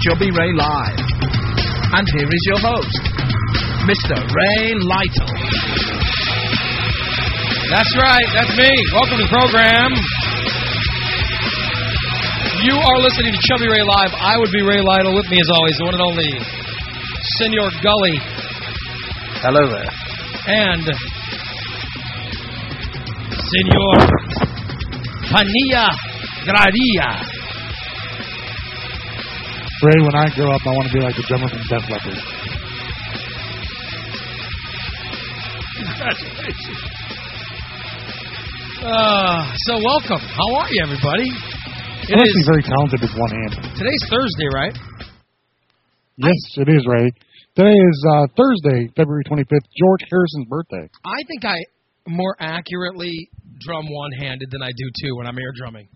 Chubby Ray Live. And here is your host, Mr. Ray Lytle. That's right, that's me. Welcome to the program. You are listening to Chubby Ray Live. I would be Ray Lytle. With me, as always, the one and only Senor Gully. Hello there. And Senor Panilla Gradia. Ray, when I grow up, I want to be like the drummer from Def Leppard. Congratulations. So welcome. How are you, everybody? I'm actually very talented with one hand. Today's Thursday, right? Yes, it is, Ray. Today is Thursday, February 25th, George Harrison's birthday. I think I more accurately drum one-handed than I do two when I'm air drumming.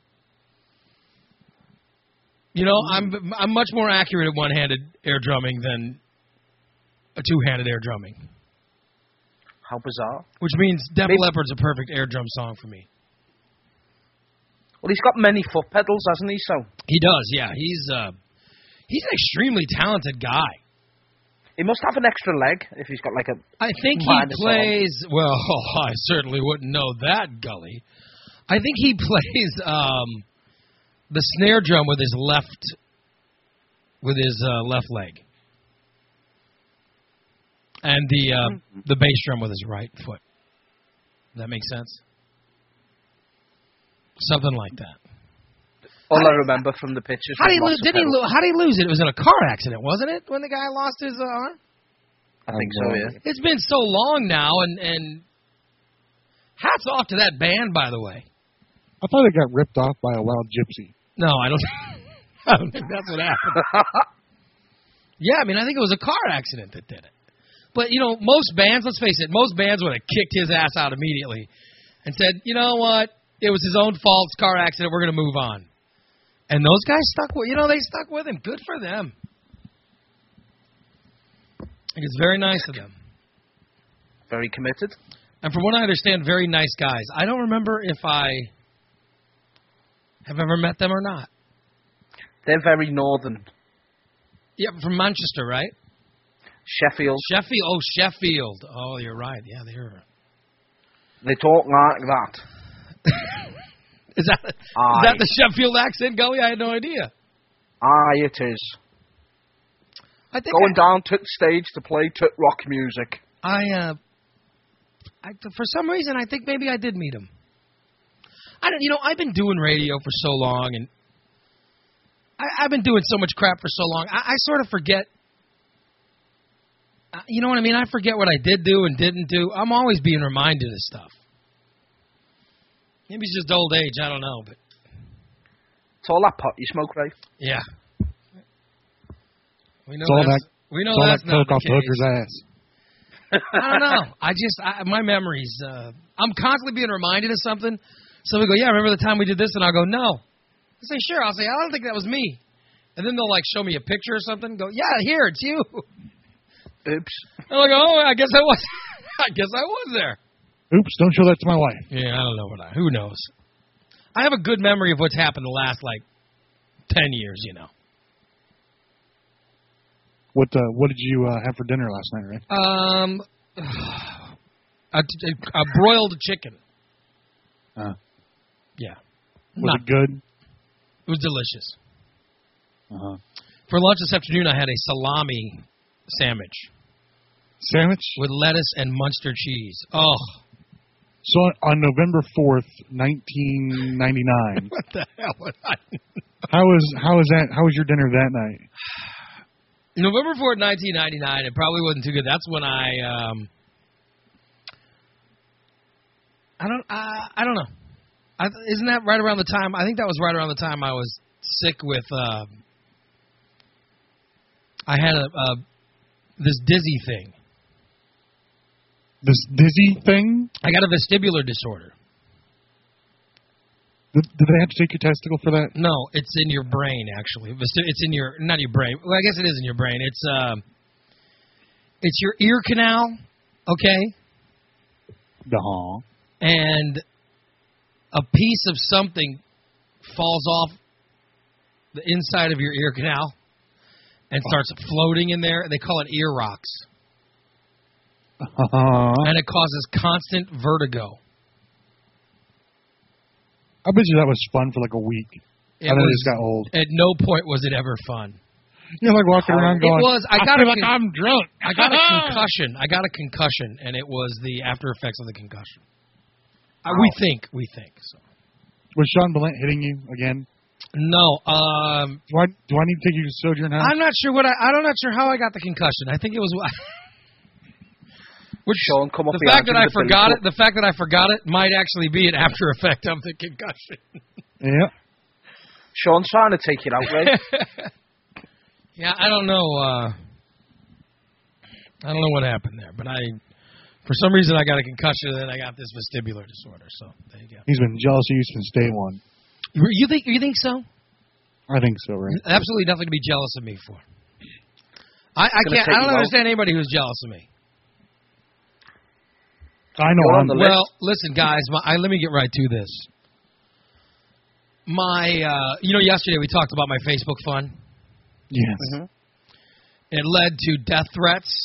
You know, I'm much more accurate at one-handed air drumming than a two-handed air drumming. How bizarre. Which means Def Leppard's a perfect air drum song for me. Well, he's got many foot pedals, hasn't he? So he does, yeah. He's an extremely talented guy. He must have an extra leg if he's got like a. I think he plays. Well, I certainly wouldn't know that, Gully. I think he plays the snare drum with his left leg, and the bass drum with his right foot. Does that make sense? Something like that. All I remember from the pictures. How did he lose it? It was in a car accident, wasn't it? When the guy lost his arm. I think so. Yeah. It's been so long now, and hats off to that band, by the way. I thought it got ripped off by a wild gypsy. No, I don't think that's what happened. Yeah, I mean, I think it was a car accident that did it. But, you know, most bands, let's face it, most bands would have kicked his ass out immediately and said, you know what, it was his own fault, it's a car accident, we're going to move on. And those guys stuck with, they stuck with him. Good for them. I think it's very nice of them. Very committed. And from what I understand, very nice guys. I don't remember if I have ever met them or not. They're very northern. Yeah, from Manchester, right? Sheffield. Sheffield. Oh, you're right. Yeah, They talk like that. Is that the Sheffield accent, Gully? I had no idea. Aye, it is. I think Going down to the stage to play rock music. For some reason, I think maybe I did meet him. I've been doing radio for so long, and I've been doing so much crap for so long. I sort of forget. You know what I mean? I forget what I did do and didn't do. I'm always being reminded of stuff. Maybe it's just old age. I don't know, but it's all that pot you smoke, Ray. Yeah. We know that's not the case. Ass. I don't know. My memories. I'm constantly being reminded of something. So we go, yeah, remember the time we did this? And I'll go, no. I say, sure. I'll say, I don't think that was me. And then they'll show me a picture or something. Go, yeah, here, it's you. Oops. And I'll go, oh, I guess I was. I guess I was there. Oops, don't show that to my wife. Yeah, I don't know who knows. I have a good memory of what's happened the last, 10 years, What did you have for dinner last night, Ray? A broiled chicken. Yeah. Was it good? It was delicious. Uh-huh. For lunch this afternoon, I had a salami sandwich. Sandwich? With lettuce and Munster cheese. Oh. So on November 4th, 1999. What the hell was I? How was your dinner that night? November 4th, 1999. It probably wasn't too good. That's when I don't know. Isn't that right around the time? I think that was right around the time I was sick with. I had this dizzy thing. This dizzy thing? I got a vestibular disorder. Did they have to take your testicle for that? No, it's in your brain, actually. It's in your, not your brain. Well, I guess it is in your brain. It's your ear canal, okay? Uh-huh. And a piece of something falls off the inside of your ear canal. and starts floating in there. They call it ear rocks. And it causes constant vertigo. I bet you that was fun for like a week. And then it just got old. At no point was it ever fun. You're like walking around going, it was, I feel like I'm drunk. I got a concussion. And it was the after effects of the concussion. We think. So. Was Sean Ballint hitting you again? No. Do I need to take you to Sojourn House? I'm not sure I'm not sure how I got the concussion. I think it was. Which Sean, come off the fact that I forgot it. The fact that I forgot it might actually be an after effect of the concussion. Yeah. Sean's trying to take it out, right? Yeah, I don't know. I don't know what happened there, but for some reason, I got a concussion and then I got this vestibular disorder. So there you go. He's been jealous of you since day one. You think so? I think so, right? Absolutely nothing to be jealous of me for. I don't understand anybody who's jealous of me. I know. Well, listen, guys. Let me get right to this. Yesterday we talked about my Facebook fund. Yes. Mm-hmm. It led to death threats.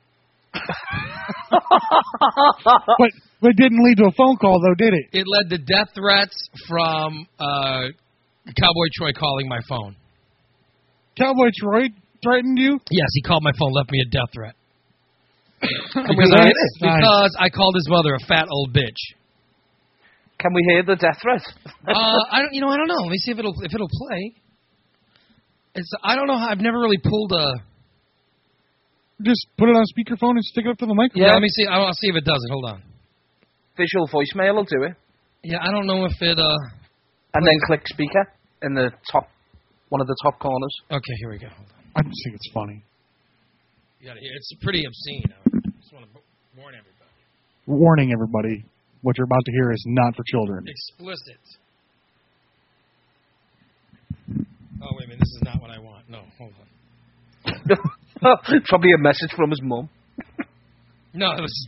But it didn't lead to a phone call, though, did it? It led to death threats from Cowboy Troy calling my phone. Cowboy Troy threatened you? Yes, he called my phone, left me a death threat. Because I called his mother a fat old bitch. Can we hear the death threat? I don't know. Let me see if it'll play. I don't know how. I've never really pulled a. Just put it on speakerphone and stick it up to the microphone. Yeah, let me see. I'll see if it does it. Hold on. Visual voicemail will do it. Yeah, I don't know if it. And then click speaker in the top, one of the top corners. Okay, here we go. Hold on. I just think it's funny. You gotta hear. It's pretty obscene. I just want to warn everybody. Warning everybody, what you're about to hear is not for children. Explicit. Oh, wait a minute. This is not what I want. No, hold on. Probably a message from his mum. No, it was...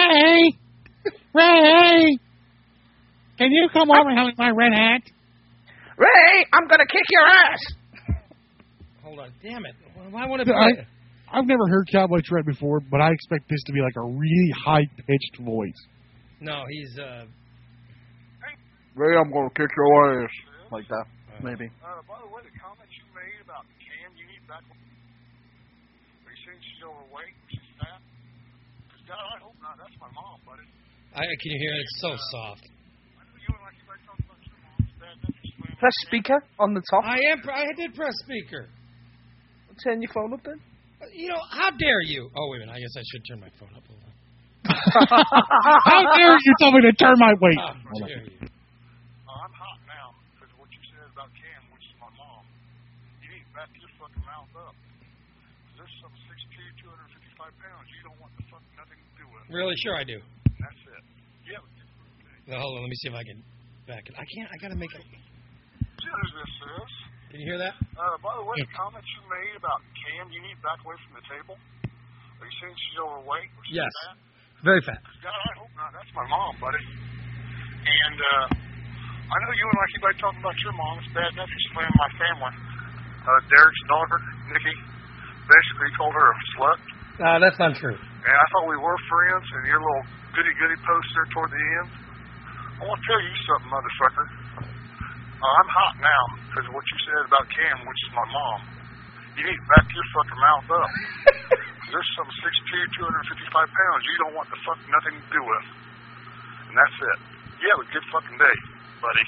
Ray! Can you come over and help me with my red hat? Ray, I'm going to kick your ass! Hold on. Damn it. Why would it play? I've never heard Cowboy Troy before, but I expect this to be like a really high-pitched voice. No, he's... Ray, I'm going to kick your ass. Like that, maybe. By the way, the comment you made about Cam, you need back. Are you saying she's overweight? She's fat? Because God, I hope not. That's my mom, buddy. Can you hear it? It's so soft. I know you and like you talking about your mom's bad. That's Press speaker on the top. I did press speaker. Turn your phone up then. How dare you? Oh, wait a minute. I guess I should turn my phone up. Hold on. How dare you tell me to turn my weight? How dare you? I'm hot now because of what you said about Cam, which is my mom. You need to back your fucking mouth up. There's some 6'2", 255 pounds you don't want the fuck nothing to do with. Really? Sure I do. And that's it. Yeah. Well, hold on. Let me see if I can back it. I can't. I got to make it. See who this is. Can you hear that? By the way, the comments you made about Cam, you need to back away from the table. Are you saying she's overweight? Or she's Yes. fat? Very fat. God, I hope not. That's my mom, buddy. And I know you and like you talking about your mom. It's bad enough she's playing my family. Derek's daughter, Nikki, basically called her a slut. That's not true. And I thought we were friends, and your little goody-goody post there toward the end. I want to tell you something, motherfucker. I'm hot now because of what you said about Cam, which is my mom. You need to back your fucking mouth up. There's some 6'2", 255 pounds you don't want the fuck nothing to do with. And that's it. You have a good fucking day, buddy.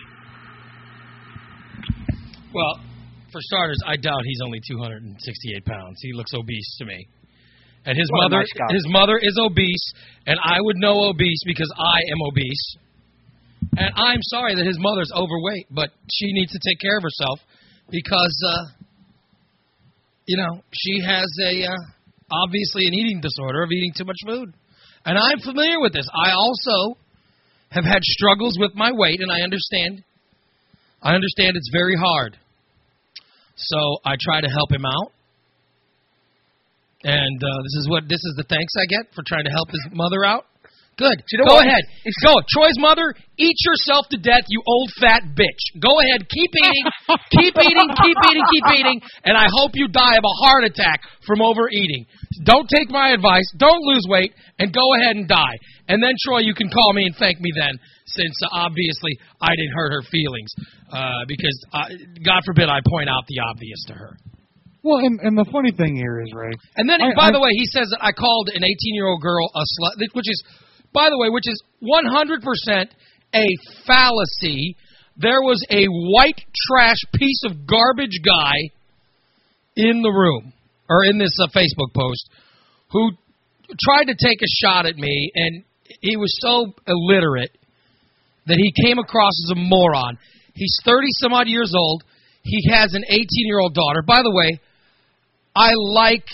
Well, for starters, I doubt he's only 268 pounds. He looks obese to me. And his mother is obese, and I would know obese because I am obese. And I'm sorry that his mother's overweight, but she needs to take care of herself because, she has obviously an eating disorder of eating too much food. And I'm familiar with this. I also have had struggles with my weight, and I understand it's very hard. So I try to help him out. And this is the thanks I get for trying to help his mother out. Good. Do you know Go what? ahead. Go. Troy's mother, eat yourself to death, you old fat bitch. Go ahead. Keep eating. Keep eating. Keep eating. Keep eating. And I hope you die of a heart attack from overeating. Don't take my advice. Don't lose weight. And go ahead and die. And then, Troy, you can call me and thank me then, since obviously I didn't hurt her feelings. Because, God forbid, I point out the obvious to her. Well, and the funny thing here is, Ray. And then, by the way, he says that I called an 18-year-old girl a slut, which is 100% a fallacy. There was a white trash piece of garbage guy in the room, or in this Facebook post, who tried to take a shot at me, and he was so illiterate that he came across as a moron. He's 30-some-odd years old. He has an 18-year-old daughter. By the way, I liked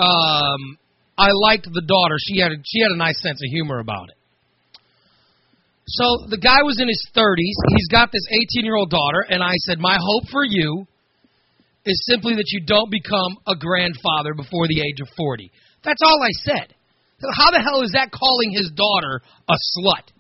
the daughter. She had a nice sense of humor about it. So the guy was in his 30s. He's got this 18-year-old daughter, and I said, my hope for you is simply that you don't become a grandfather before the age of 40. That's all I said. How the hell is that calling his daughter a slut?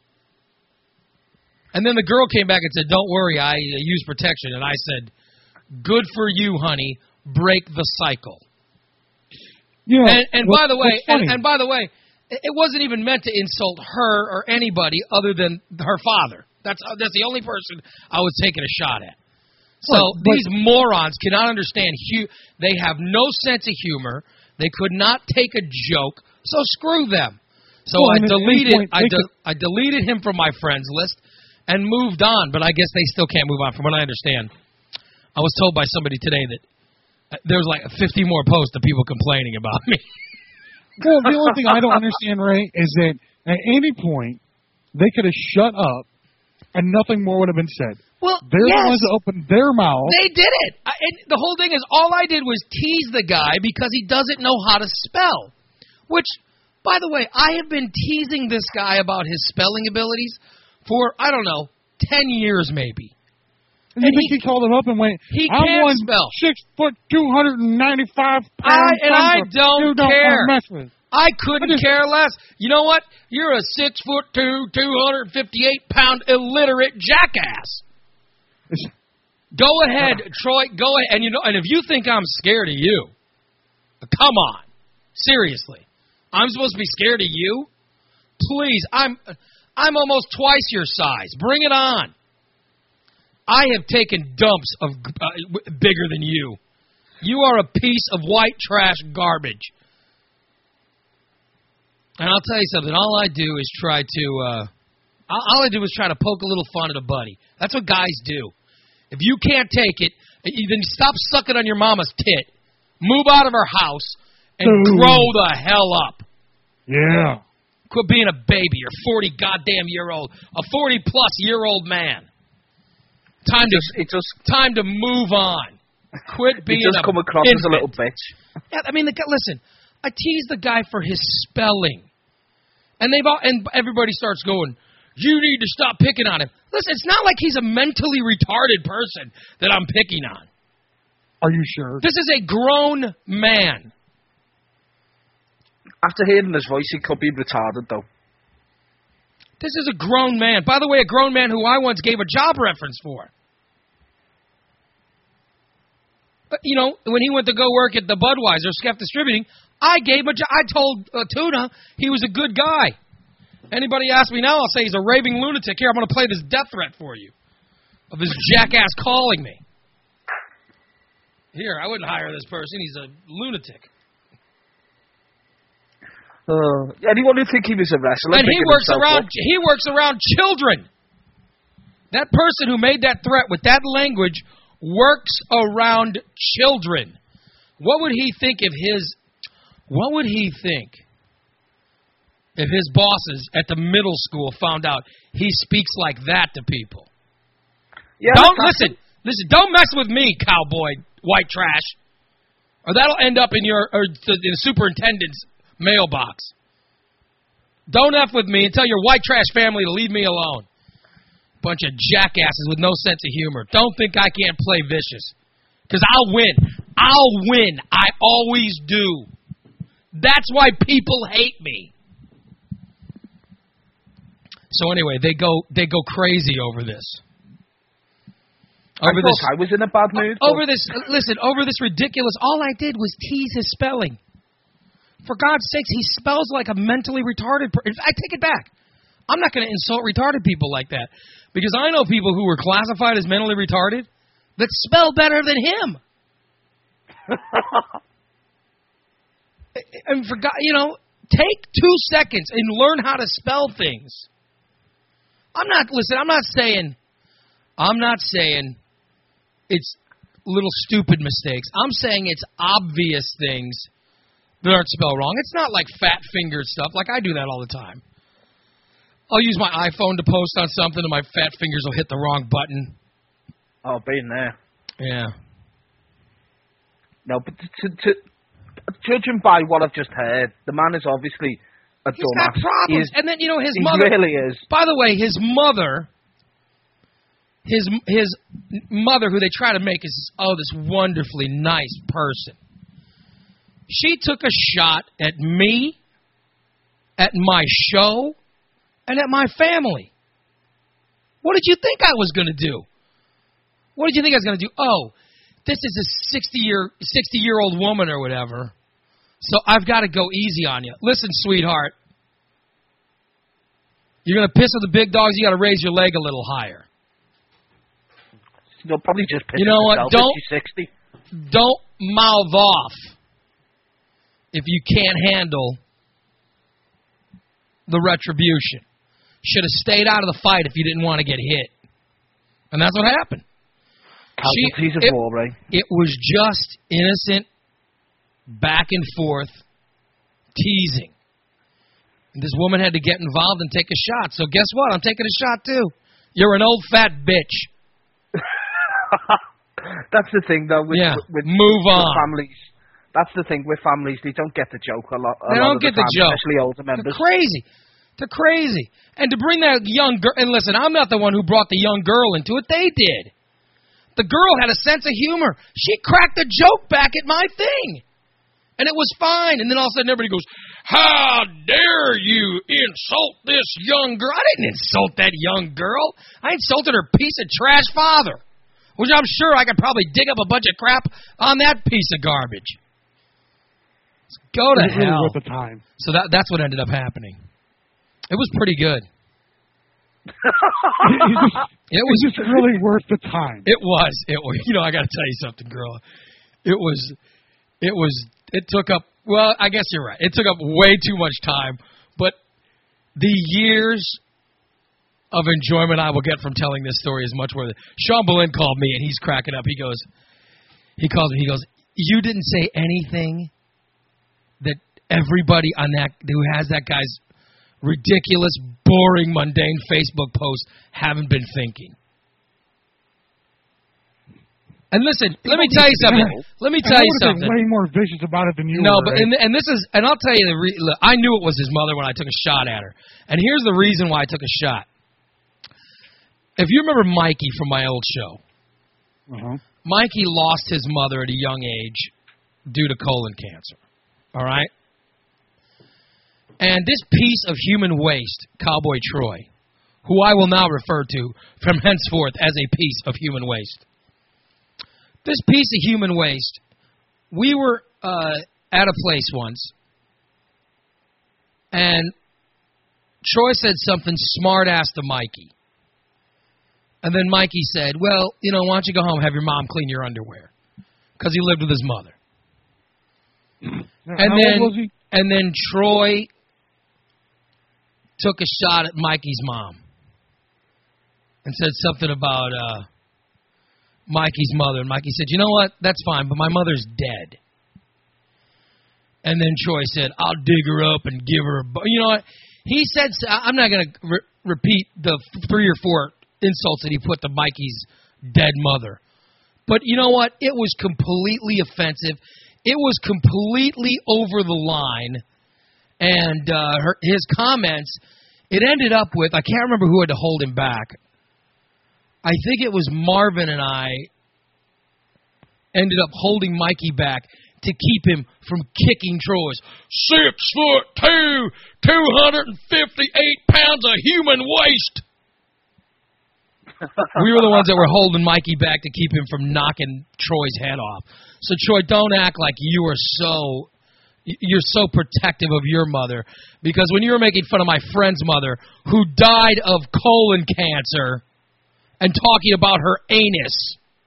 And then the girl came back and said, don't worry, I use protection. And I said, good for you, honey. Break the cycle. You know, and by the way, it wasn't even meant to insult her or anybody other than her father. That's the only person I was taking a shot at. So these morons cannot understand. They have no sense of humor. They could not take a joke. So screw them. So I deleted him from my friends list and moved on. But I guess they still can't move on. From what I understand, I was told by somebody today that there was like 50 more posts of people complaining about me. Well, the only thing I don't understand, Ray, is that at any point they could have shut up and nothing more would have been said. Well, they're the ones that opened their mouth. They did it. And the whole thing is, all I did was tease the guy because he doesn't know how to spell. Which, by the way, I have been teasing this guy about his spelling abilities for, I don't know, 10 years maybe. And you think he called him up and went, he can't spell. 6 foot, 295 pounds. I don't care. Mess with. I couldn't care less. You know what? You're a 6'2", 258-pound illiterate jackass. Go ahead, Troy. Go ahead. And if you think I'm scared of you, come on. Seriously. I'm supposed to be scared of you? Please. I'm almost twice your size. Bring it on. I have taken dumps of bigger than you. You are a piece of white trash garbage. And I'll tell you something. All I do is try to poke a little fun at a buddy. That's what guys do. If you can't take it, then stop sucking on your mama's tit. Move out of her house and grow the hell up. Yeah. Quit being a baby. You're 40 goddamn year old, a 40-plus year old man. Time to move on. Quit being He does come across as a little bitch. Yeah, I mean, listen, I teased the guy for his spelling. And everybody starts going, you need to stop picking on him. Listen, it's not like he's a mentally retarded person that I'm picking on. Are you sure? This is a grown man. After hearing his voice, he could be retarded, though. This is a grown man. By the way, a grown man who I once gave a job reference for. But, when he went to go work at the Budweiser, Skeff Distributing, I told Tuna he was a good guy. Anybody ask me now, I'll say he's a raving lunatic. Here, I'm going to play this death threat for you of this jackass calling me. Here, I wouldn't hire this person. He's a lunatic. Anyone who think he was a wrestler, and he works around children. That person who made that threat with that language works around children. What would he think if his bosses at the middle school found out he speaks like that to people? Yeah, listen, don't mess with me, cowboy, white trash. Or that'll end up in the superintendent's mailbox. Don't F with me and tell your white trash family to leave me alone. Bunch of jackasses with no sense of humor. Don't think I can't play vicious. Because I'll win. I always do. That's why people hate me. So anyway, they go crazy over this. I was in a bad mood. Over this ridiculous. All I did was tease his spelling. For God's sakes, he spells like a mentally retarded person. I take it back. I'm not going to insult retarded people like that. Because I know people who were classified as mentally retarded that spell better than him. And for God, take 2 seconds and learn how to spell things. I'm not saying it's little stupid mistakes. I'm saying it's obvious things that aren't spelled wrong. It's not like fat fingered stuff. Like I do that all the time. I'll use my iPhone to post on something and my fat fingers will hit the wrong button. Oh, been there. Yeah. No, but judging by what I've just heard, the man is obviously a dumbass. He's got problems. And then, his he mother... He really is. By the way, his mother... His mother, who they try to make is this wonderfully nice person. She took a shot at me, at my show, and at my family. What did you think I was going to do? What did you think I was going to do? Oh, this is a 60-year-old woman or whatever, so I've got to go easy on you. Listen, sweetheart, you're going to piss with the big dogs, you got to raise your leg a little higher. You'll probably just piss what? Don't mouth off if you can't handle the retribution. Should have stayed out of the fight if you didn't want to get hit. And that's what happened. It was just innocent back and forth teasing. And this woman had to get involved and take a shot. So guess what? I'm taking a shot too. You're an old fat bitch. That's the thing, though. With families. That's the thing with families. They don't get the joke a lot. They don't get the joke, especially older members. They're crazy. And to bring that young girl, and listen, I'm not the one who brought the young girl into it. They did. The girl had a sense of humor. She cracked a joke back at my thing, and it was fine. And then all of a sudden, everybody goes, "How dare you insult this young girl?" I didn't insult that young girl. I insulted her piece of trash father. Which I'm sure I could probably dig up a bunch of crap on that piece of garbage. Let's go to hell. Really worth the time. So that's what ended up happening. It was pretty good. It was just really worth the time. It was. I got to tell you something, girl. It took up, well, I guess you're right. It took up way too much time. But the years of enjoyment I will get from telling this story is much worth it. Sean Boleyn called me, and he's cracking up. He calls me, you didn't say anything that everybody on that, who has that guy's ridiculous, boring, mundane Facebook post haven't been thinking. And listen, let me tell you something. Way more vicious about it than you were. No, but and this is, and I'll tell you, I knew it was his mother when I took a shot at her. And here's the reason why I took a shot. If you remember Mikey from my old show, Mikey lost his mother at a young age due to colon cancer. All right? And this piece of human waste, Cowboy Troy, who I will now refer to from henceforth as a piece of human waste. This piece of human waste, we were at a place once, and Troy said something smart-ass to Mikey. And then Mikey said, well, why don't you go home and have your mom clean your underwear? Because he lived with his mother. And then Troy took a shot at Mikey's mom and said something about Mikey's mother. And Mikey said, you know what? That's fine, but my mother's dead. And then Troy said, I'll dig her up and give her a... You know what? He said... I'm not going to repeat the 3 or 4 insults that he put to Mikey's dead mother. But you know what? It was completely offensive. It was completely over the line. And his comments, it ended up with... I can't remember who had to hold him back. I think it was Marvin and I ended up holding Mikey back to keep him from kicking Troy's 6'2", 258 pounds of human waste. We were the ones that were holding Mikey back to keep him from knocking Troy's head off. So, Troy, don't act like you're so protective of your mother, because when you were making fun of my friend's mother, who died of colon cancer, and talking about her anus,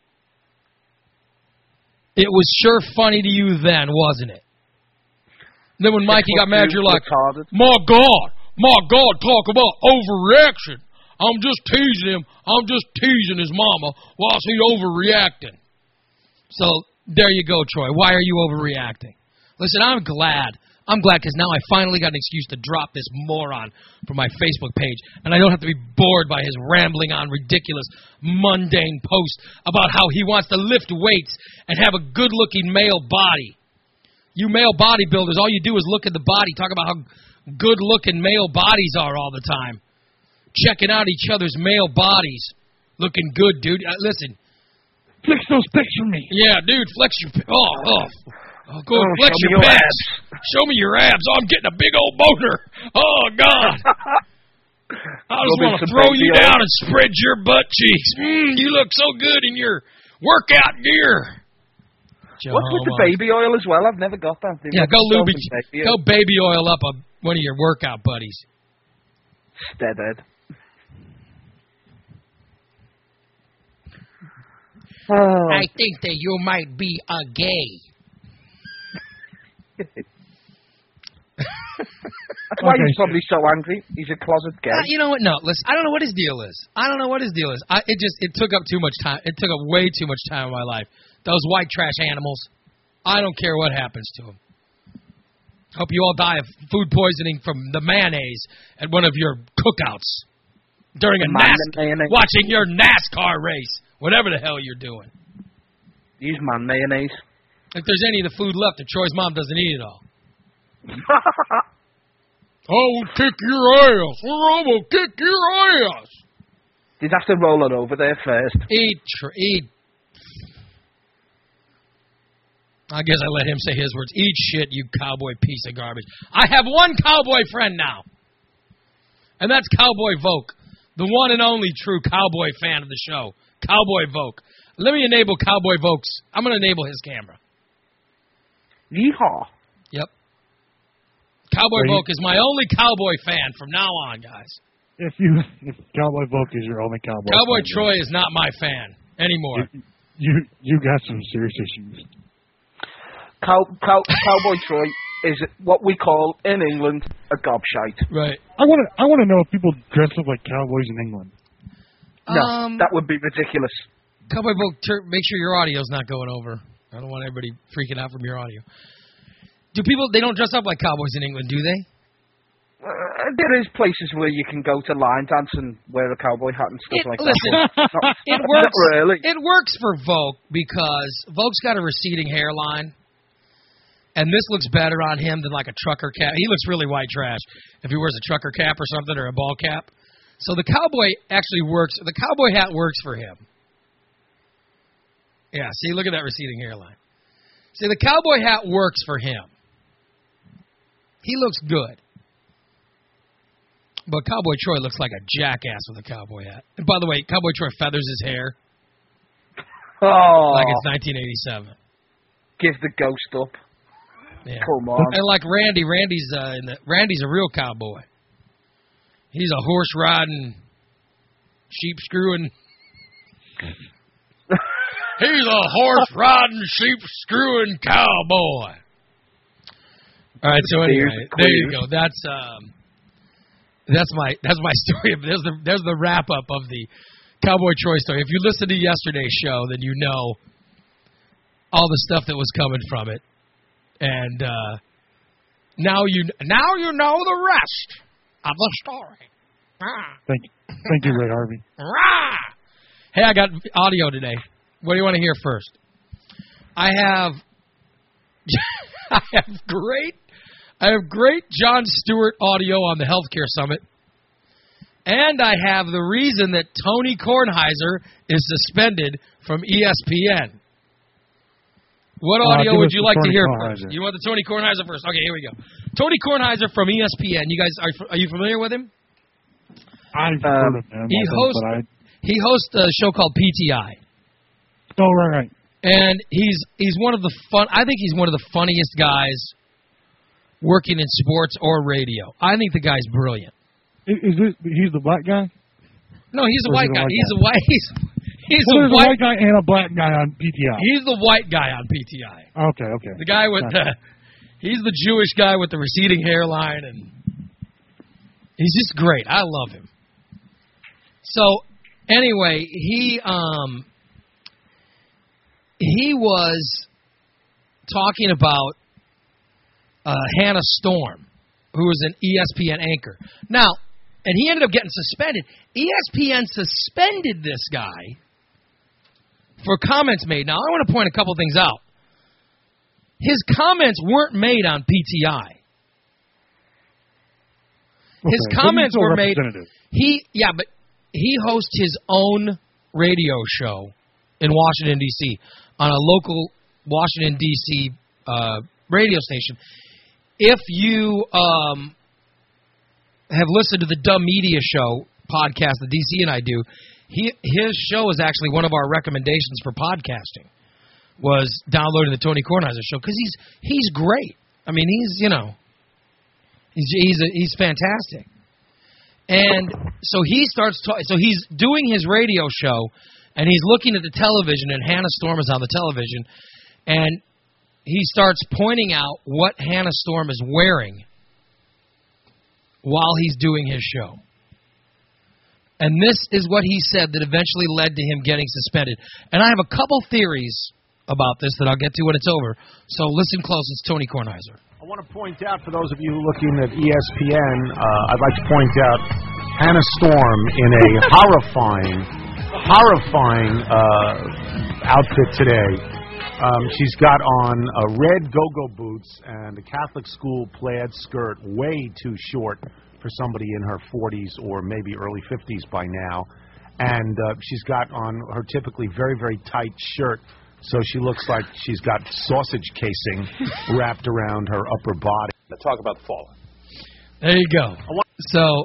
it was sure funny to you then, wasn't it? Then when Mikey got mad, you're like, my God, talk about overreaction. I'm just teasing him. I'm just teasing his mama whilst he's overreacting. So, there you go, Troy. Why are you overreacting? Listen, I'm glad because now I finally got an excuse to drop this moron from my Facebook page, and I don't have to be bored by his rambling on ridiculous, mundane posts about how he wants to lift weights and have a good-looking male body. You male bodybuilders, all you do is look at the body, talk about how good-looking male bodies are all the time. Checking out each other's male bodies. Looking good, dude. Listen. Flex those pecs for me. Yeah, dude, flex your... Go flex your abs. Show me your abs. Oh, I'm getting a big old boner. Oh, God. I just want to throw you down and spread your butt cheeks. You look so good in your workout gear. What's with the baby oil as well? I've never got that. Yeah, go baby oil up one of your workout buddies. Steadhead. Oh. I think that you might be a gay. That's why he's probably so angry. He's a closet gay. You know what? No, listen. I don't know what his deal is. It took up too much time. It took up way too much time in my life. Those white trash animals. I don't care what happens to them. Hope you all die of food poisoning from the mayonnaise at one of your cookouts during watching your NASCAR race, whatever the hell you're doing. Use man mayonnaise. If there's any of the food left, Troy's mom doesn't eat it all. I will kick your ass. I will kick your ass. You'd have to roll it over there first. Eat. I guess I let him say his words. Eat shit, you cowboy piece of garbage. I have one cowboy friend now. And that's Cowboy Voke. The one and only true cowboy fan of the show. Cowboy Voke. Let me enable Cowboy Voke's. I'm going to enable his camera. Yeehaw. Yep. Cowboy Voke is my only cowboy fan from now on, guys. If Cowboy Voke is your only cowboy Cowboy fan, Troy is not my fan anymore. You got some serious issues. Cowboy Troy is what we call in England a gobshite. Right. I want to know if people dress up like cowboys in England. No, that would be ridiculous. Cowboy Vogue, make sure your audio's not going over. I don't want everybody freaking out from your audio. They don't dress up like cowboys in England, do they? There is places where you can go to line dance and wear a cowboy hat and stuff like that. It works. Not really. It works for Vogue because Vogue's got a receding hairline, and this looks better on him than like a trucker cap. He looks really white trash if he wears a trucker cap or something or a ball cap. So the cowboy actually works. The cowboy hat works for him. Yeah, see, look at that receding hairline. See, the cowboy hat works for him. He looks good. But Cowboy Troy looks like a jackass with a cowboy hat. And by the way, Cowboy Troy feathers his hair. Oh. Like it's 1987. Give the ghost up. Yeah. Come on. And like Randy's a real cowboy. He's a horse riding, sheep screwing. He's a horse riding, sheep screwing cowboy. All right, so anyway, there you go. That's my story. There's the wrap up of the Cowboy Troy story. If you listened to yesterday's show, then you know all the stuff that was coming from it, and now you know the rest of the story. Thank you, Ray Harvey. Hey, I got audio today. What do you want to hear first? I have great Jon Stewart audio on the Healthcare Summit, and I have the reason that Tony Kornheiser is suspended from ESPN. What audio give would us you the like to Tony hear Kornheiser. first? You want the Tony Kornheiser first? Okay, here we go. Tony Kornheiser from ESPN. You guys, are you familiar with him? I've heard of him. He hosts a show called PTI. Oh, right. And he's one of the I think he's one of the funniest guys working in sports or radio. I think the guy's brilliant. He's the black guy? No, he's a white guy. He's a white guy and a black guy on PTI. He's the white guy on PTI. Okay. The guy with he's the Jewish guy with the receding hairline, and he's just great. I love him. So anyway, he was talking about Hannah Storm, who was an ESPN anchor. Now, and he ended up getting suspended. ESPN suspended this guy for comments made. Now, I want to point a couple things out. His comments weren't made on PTI. His comments were made. But he hosts his own radio show in Washington, D.C., on a local Washington, D.C. Radio station. If you have listened to the Dumb Media Show podcast that DC and I do, his show is actually one of our recommendations for podcasting, was downloading the Tony Kornheiser show, because he's great. I mean, he's fantastic. And so he starts so he's doing his radio show, and he's looking at the television, and Hannah Storm is on the television, and he starts pointing out what Hannah Storm is wearing while he's doing his show. And this is what he said that eventually led to him getting suspended. And I have a couple theories about this that I'll get to when it's over. So listen close. It's Tony Kornheiser. I want to point out, for those of you looking at ESPN, I'd like to point out Hannah Storm in a horrifying outfit today. She's got on red go-go boots and a Catholic school plaid skirt, way too short for somebody in her 40s or maybe early 50s by now. And she's got on her typically very, very tight shirt, so she looks like she's got sausage casing wrapped around her upper body. Now talk about the fall. There you go. So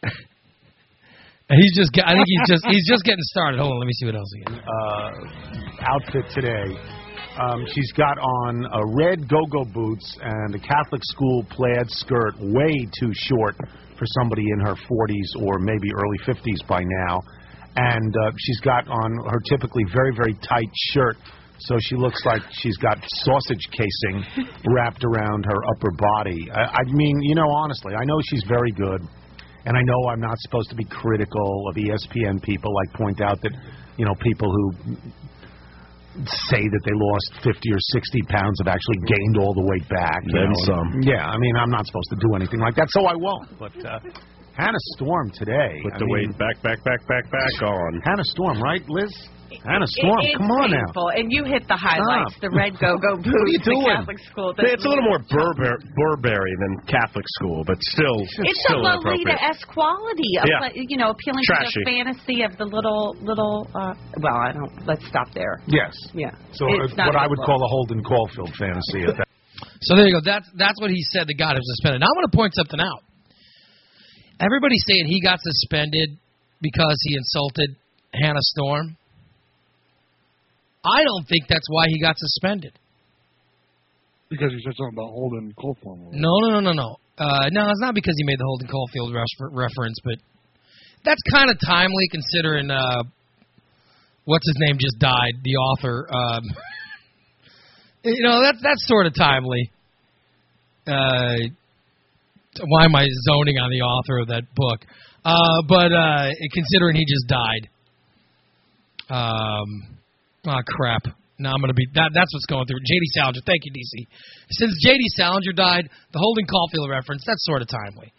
he's just getting started. Hold on, let me see what else he got. Outfit today. She's got on red go-go boots and a Catholic school plaid skirt, way too short for somebody in her 40s or maybe early 50s by now. And she's got on her typically very, very tight shirt, so she looks like she's got sausage casing wrapped around her upper body. I mean, honestly, I know she's very good, and I know I'm not supposed to be critical of ESPN people, like point out that, people who say that they lost 50 or 60 pounds have actually gained all the weight back. Then some. Yeah, I mean, I'm not supposed to do anything like that, so I won't. But Hannah Storm today. Put the weight back on. Hannah Storm, right, Liz? Hannah Storm, come on painful. Now. And you hit the highlights, the red go-go boots, what are you doing? the Catholic school. It's a little more Burberry than Catholic school, but still it's still a Lolita-esque quality, appealing Trashy. to the fantasy of the little. Let's stop there. Yes. Yeah. So what I would call a Holden Caulfield fantasy. At that. So there you go. That's what he said that got him suspended. Now I want to point something out. Everybody's saying he got suspended because he insulted Hannah Storm. I don't think that's why he got suspended. Because he said something about Holden Caulfield. No. No, it's not because he made the Holden Caulfield reference, but that's kind of timely considering what's his name just died, the author. That's sort of timely. Why am I zoning on the author of that book? But considering he just died. Crap. Now I'm going to be... That's what's going through. J.D. Salinger. Thank you, DC. Since J.D. Salinger died, the Holden Caulfield reference, that's sort of timely.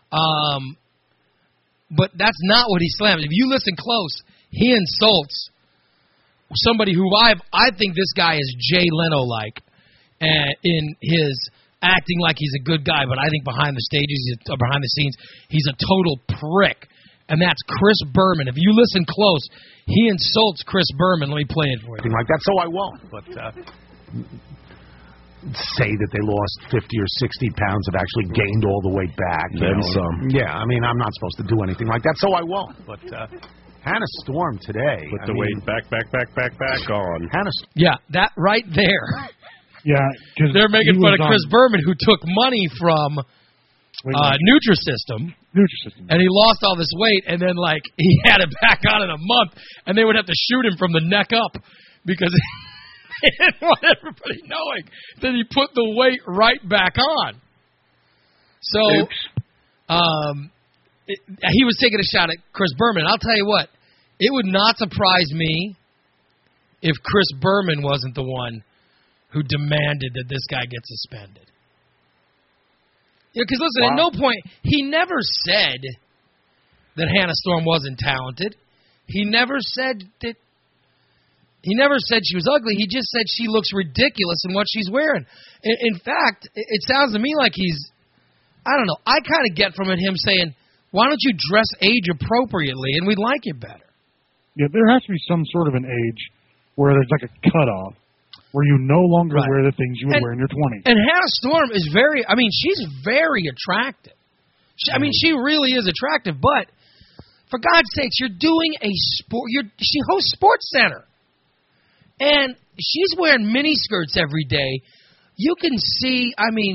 But that's not what he slammed. If you listen close, he insults somebody who I think this guy is Jay Leno-like in his acting like he's a good guy, but I think behind the scenes, he's a total prick. And that's Chris Berman. If you listen close, he insults Chris Berman. Let me play it for you. Like that, so I won't. But say that they lost 50 or 60 pounds, have actually gained all the weight back. Then some. Yeah, I mean, I'm not supposed to do anything like that, so I won't. But Hannah Storm today. Put the weight back on. Hannah. Yeah, that right there. Yeah, because they're making fun of Chris Berman, who took money from Nutrisystem, and he lost all this weight, and then he had it back on in a month, and they would have to shoot him from the neck up because they didn't want everybody knowing that he put the weight right back on. So, he was taking a shot at Chris Berman. I'll tell you what, it would not surprise me if Chris Berman wasn't the one who demanded that this guy get suspended. Because listen, at no point, he never said that Hannah Storm wasn't talented. He never said she was ugly. He just said she looks ridiculous in what she's wearing. In fact, it sounds to me like I don't know, I kind of get from it him saying, why don't you dress age appropriately and we'd like you better. Yeah, there has to be some sort of an age where there's like a cutoff, where you no longer wear the things you would wear in your 20s. And Hannah Storm is she's very attractive. She really is attractive, but for God's sakes, you're doing a sport. She hosts Sports Center. And she's wearing miniskirts every day. You can see,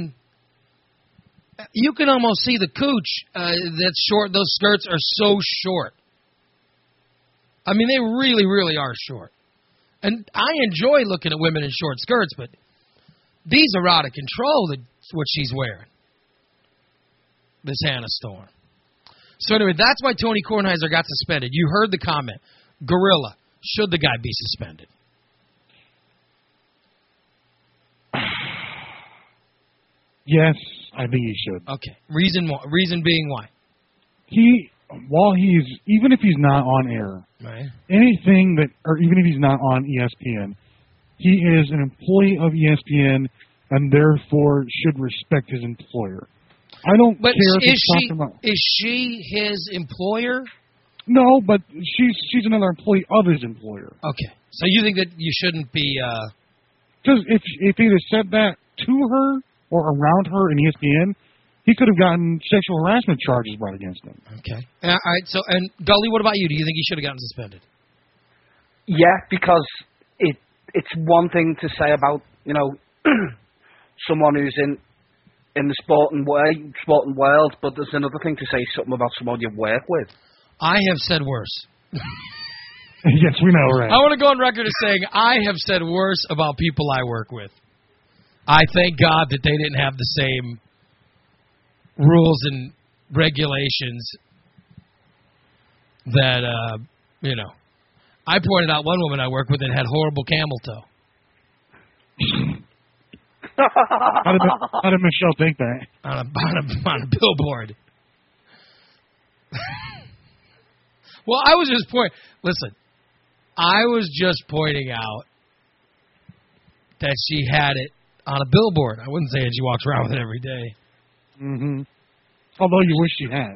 you can almost see the cooch that's short. Those skirts are so short. They really, really are short. And I enjoy looking at women in short skirts, but these are out of control, what she's wearing. This Hannah Storm. So anyway, that's why Tony Kornheiser got suspended. You heard the comment. Gorilla, should the guy be suspended? Yes, I think he should. Okay. Reason being why? Even if he's not on air, even if he's not on ESPN, he is an employee of ESPN and therefore should respect his employer. I don't care if he's talking about... Is she his employer? No, but she's another employee of his employer. Okay. So you think that you shouldn't be... Because if he'd have said that to her or around her in ESPN, he could have gotten sexual harassment charges brought against him. Okay. All right. So, and Gully, what about you? Do you think he should have gotten suspended? Yeah, because it's one thing to say about someone who's in the sporting world, but there's another thing to say something about someone you work with. I have said worse. Yes, we know, right? I want to go on record as saying I have said worse about people I work with. I thank God that they didn't have the same rules and regulations that, I pointed out one woman I work with that had horrible camel toe. How did Michelle think that? On a billboard. Well, I was just pointing out that she had it on a billboard. I wouldn't say that she walks around with it every day. Mm-hmm. Although you wish she had.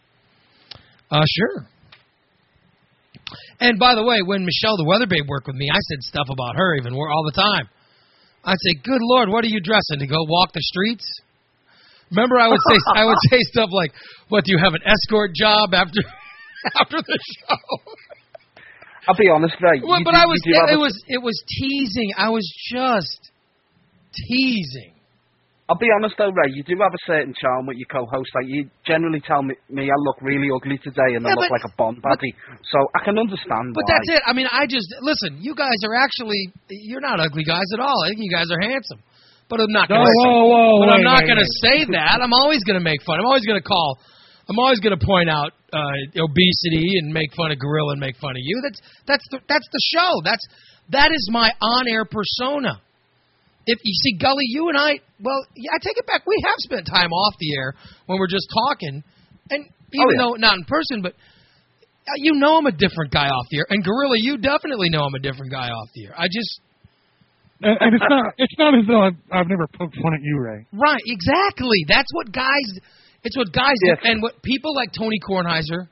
Sure. And by the way, when Michelle the Weather Babe worked with me, I said stuff about her even all the time. I'd say, "Good Lord, what are you dressing to go walk the streets?" Remember, I would say stuff like, "What, do you have an escort job after the show?" I'll be honest, Ray. Well, but it was teasing. I was just teasing. I'll be honest though, Ray, you do have a certain charm with your co-host. Like, you generally tell me I look really ugly today and I look like a Bond baddie. So I can understand But why. that's it. Listen, you guys are you're not ugly guys at all. I think you guys are handsome. But I'm not going to say that. I'm always going to make fun. I'm always going to point out obesity and make fun of Gorilla and make fun of you. That's the show. That is my on-air persona. If you see, Gully, you and I take it back. We have spent time off the air when we're just talking, and even though not in person, but I'm a different guy off the air. And Gorilla, you definitely know I'm a different guy off the air. And it's not as though I've never poked fun at you, Ray. Right, exactly. That's what guys. It's what guys do, and what people like Tony Kornheiser,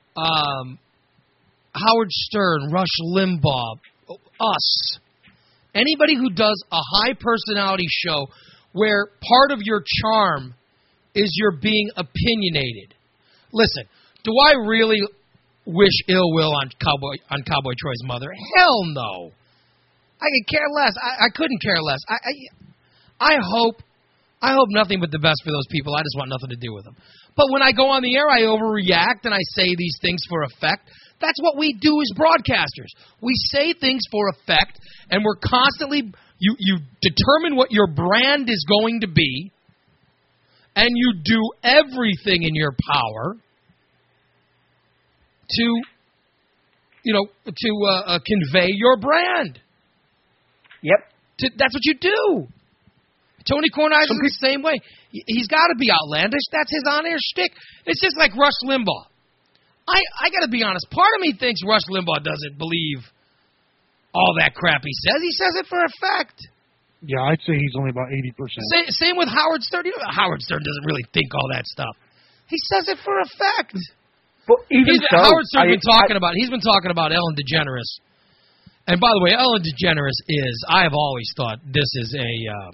Howard Stern, Rush Limbaugh, us. Anybody who does a high personality show where part of your charm is you're being opinionated. Listen, do I really wish ill will on Cowboy Troy's mother? Hell no. I could care less. I couldn't care less. I hope nothing but the best for those people. I just want nothing to do with them. But when I go on the air, I overreact and I say these things for effect. That's what we do as broadcasters. We say things for effect, and we're constantly you determine what your brand is going to be, and you do everything in your power to convey your brand. Yep. That's what you do. Tony Kornheiser's the same way. He's got to be outlandish. That's his on-air shtick. It's just like Rush Limbaugh. I got to be honest. Part of me thinks Rush Limbaugh doesn't believe all that crap he says. He says it for effect. Yeah, I'd say he's only about 80%. Same with Howard Stern. Howard Stern doesn't really think all that stuff. He says it for effect. But Howard Stern's been talking about. He's been talking about Ellen DeGeneres. And by the way, Ellen DeGeneres is. I have always thought this is a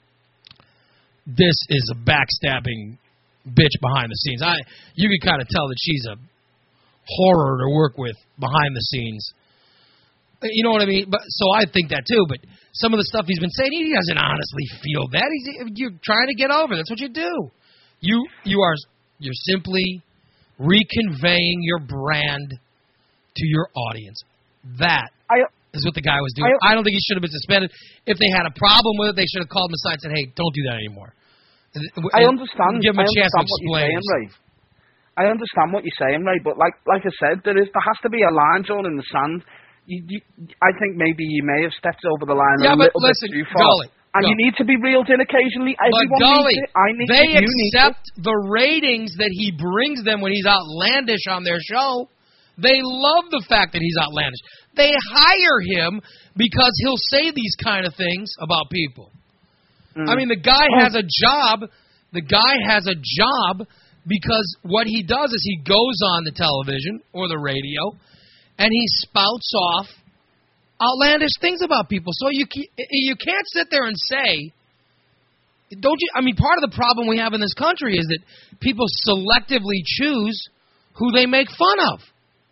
backstabbing bitch behind the scenes. You can kind of tell that she's a horror to work with behind the scenes. You know what I mean? But so I think that too. But some of the stuff he's been saying, he doesn't honestly feel that. You're trying to get over. That's what you do. You're simply reconveying your brand to your audience. That is what the guy was doing. I don't think he should have been suspended. If they had a problem with it, they should have called him aside and said, "Hey, don't do that anymore." I understand. Give him a chance to explain. I understand what you're saying, Ray, but like I said, there has to be a line drawn in the sand. I think maybe you may have stepped over the line a little bit too far. Gully, and you need to be reeled in occasionally. Everyone needs it. I need they it. You accept need it. the ratings that he brings them when he's outlandish on their show. They love the fact that he's outlandish. They hire him because he'll say these kind of things about people. I mean, the guy has a job. The guy has a job because what he does is he goes on the television or the radio and he spouts off outlandish things about people. So you can't sit there and say, don't you? I mean, part of the problem we have in this country is that people selectively choose who they make fun of.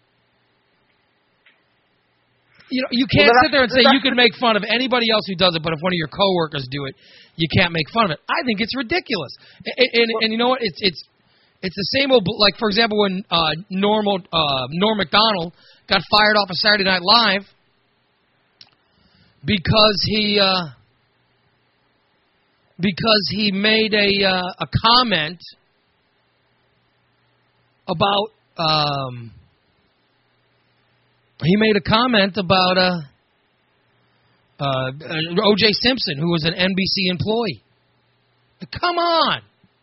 You can't sit there and say you can make fun of anybody else who does it, but if one of your coworkers do it, you can't make fun of it. I think it's ridiculous. And you know what? It's the same old, like, for example, when Norm Macdonald got fired off of Saturday Night Live because he made a comment about O.J. Simpson, who was an NBC employee. Come on.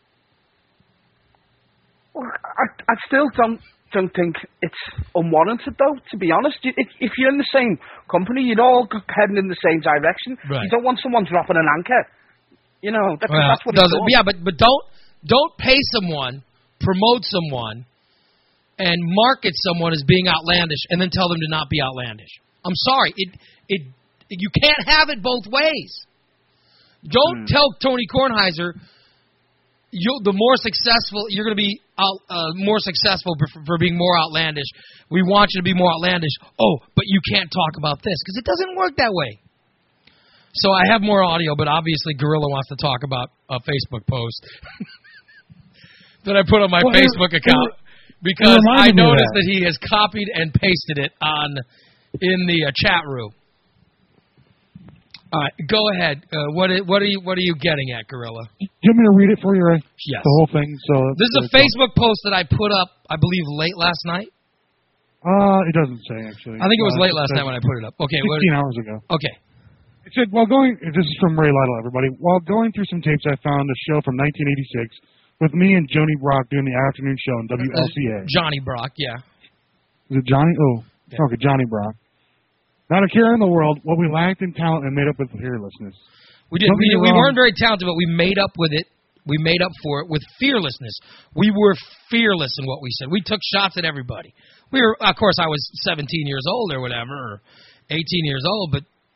Well, I still don't think it's unwarranted, though, to be honest. If you're in the same company, you're all heading in the same direction. Right. You don't want someone dropping an anchor. That's what it's doing. Yeah, but don't pay someone, promote someone, and market someone as being outlandish and then tell them to not be outlandish. I'm sorry. You can't have it both ways. Don't tell Tony Kornheiser you're going to be more successful for being more outlandish. We want you to be more outlandish. Oh, but you can't talk about this because it doesn't work that way. So I have more audio, but obviously Gorilla wants to talk about a Facebook post that I put on my Facebook account. Because I noticed that he has copied and pasted it in the chat room. All right, go ahead. What are you getting at, Gorilla? Do you want me to read it for you, Ray? Yes. The whole thing. So this is a Facebook post that I put up, I believe, late last night. It doesn't say, actually. I think it was late last night when I put it up. Okay, 16 hours ago. Okay. It said, this is from Ray Lytle, everybody. While going through some tapes, I found a show from 1986 with me and Joni Brock doing the afternoon show on WLCA. Johnny Brock, yeah. Is it Johnny? Oh, yeah. Okay, Johnny Brock. Not a care in the world. What we lacked in talent and made up with fearlessness. We did. We weren't very talented, but we made up with it. We made up for it with fearlessness. We were fearless in what we said. We took shots at everybody. Of course, I was 17 years old or whatever, or 18 years old, but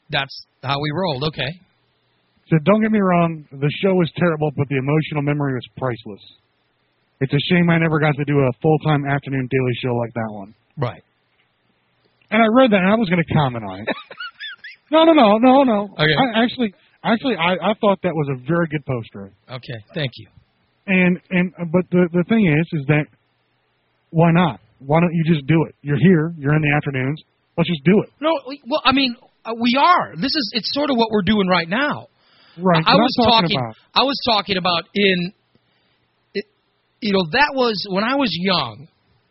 that's how we rolled. Okay. So don't get me wrong, the show was terrible, but the emotional memory was priceless. It's a shame I never got to do a full-time afternoon daily show like that one. Right. And I read that, and I was going to comment on it. No. Okay. I thought that was a very good poster. Okay, thank you. But the thing is that why not? Why don't you just do it? You're here. You're in the afternoons. Let's just do it. No, well, I mean, we are. It's sort of what we're doing right now. Right. I was talking about that was when I was young.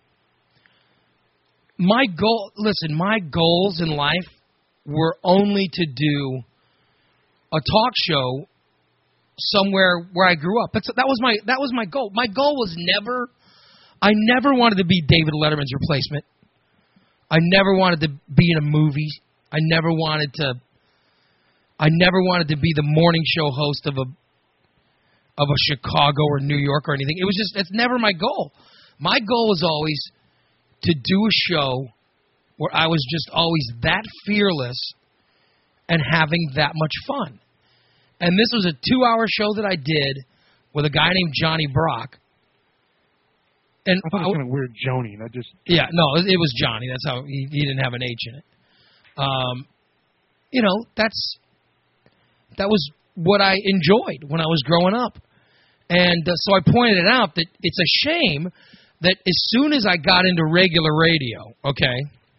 My goals in life were only to do a talk show somewhere where I grew up. That was my goal. My goal was I never wanted to be David Letterman's replacement. I never wanted to be in a movie. I never wanted to be the morning show host of a Chicago or New York or anything. It's never my goal. My goal was always to do a show where I was just always that fearless and having that much fun. And this was a 2-hour show that I did with a guy named Johnny Brock. And I thought it was kind of weird, Joni. Yeah, no, it was Johnny. That's how he didn't have an H in it. That was what I enjoyed when I was growing up. And so I pointed out that it's a shame that as soon as I got into regular radio, okay,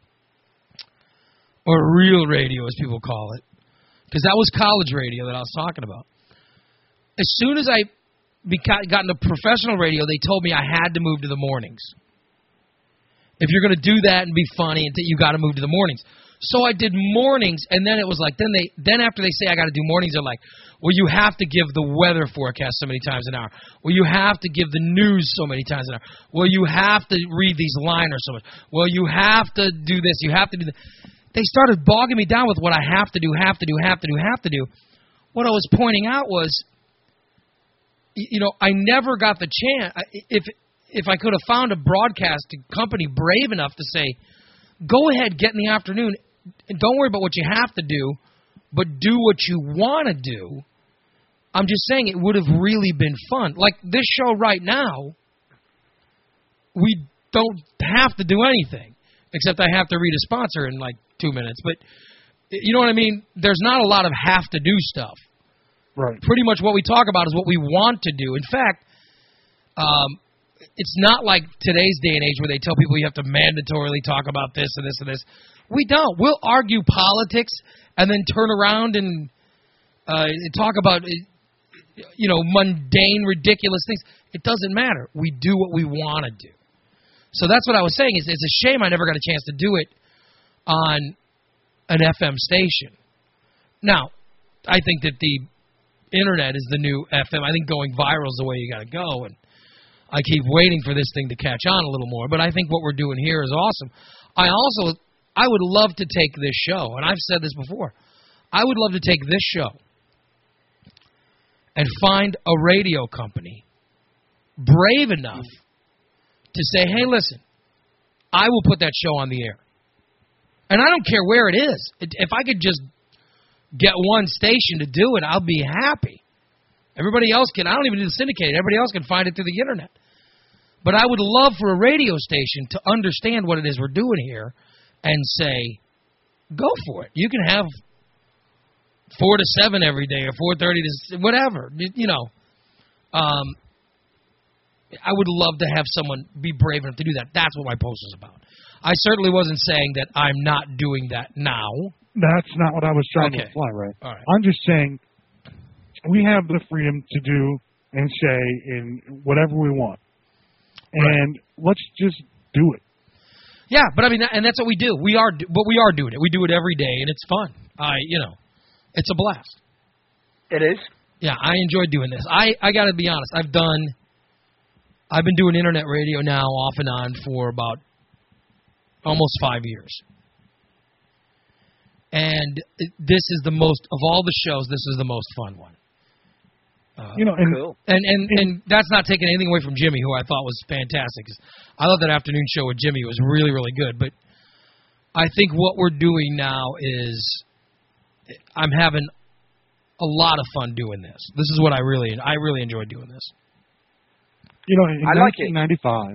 or real radio as people call it, because that was college radio that I was talking about. As soon as I got into professional radio, they told me I had to move to the mornings. If you're going to do that and be funny, you got to move to the mornings. So I did mornings, and then it was like, then after they say I got to do mornings, they're like, well, you have to give the weather forecast so many times an hour. Well, you have to give the news so many times an hour. Well, you have to read these liners so much. Well, you have to do this. You have to do that. They started bogging me down with what I have to do. What I was pointing out was, I never got the chance. If I could have found a broadcasting company brave enough to say, go ahead, get in the afternoon, and don't worry about what you have to do, but do what you want to do. I'm just saying it would have really been fun. Like this show right now, we don't have to do anything, except I have to read a sponsor in like 2 minutes. But you know what I mean? There's not a lot of have-to-do stuff. Right. Pretty much what we talk about is what we want to do. In fact, it's not like today's day and age where they tell people you have to mandatorily talk about this and this and this. We don't. We'll argue politics and then turn around and talk about, mundane, ridiculous things. It doesn't matter. We do what we want to do. So that's what I was saying. It's a shame I never got a chance to do it on an FM station. Now, I think that the internet is the new FM. I think going viral is the way you got to go, and I keep waiting for this thing to catch on a little more. But I think what we're doing here is awesome. I would love to take this show, and I've said this before, I would love to take this show and find a radio company brave enough to say, hey, listen, I will put that show on the air. And I don't care where it is. If I could just get one station to do it, I'll be happy. Everybody else can. I don't even need to syndicate it. Everybody else can find it through the internet. But I would love for a radio station to understand what it is we're doing here and say, go for it. You can have 4 to 7 every day or 4:30 to whatever. I would love to have someone be brave enough to do that. That's what my post was about. I certainly wasn't saying that I'm not doing that now. That's not what I was trying to imply, right? All right. I'm just saying we have the freedom to do and say in whatever we want. And let's just do it. Yeah, but I mean, and that's what we do. We are doing it. We do it every day, and it's fun. It's a blast. It is. Yeah, I enjoy doing this. I got to be honest. I've been doing internet radio now off and on for about almost 5 years. And this is the most, of all the shows, this is the most fun one. Cool. And that's not taking anything away from Jimmy, who I thought was fantastic. I thought that afternoon show with Jimmy was really, really good. But I think what we're doing now is I'm having a lot of fun doing this. This is what I really enjoy doing this. You know, in 1995,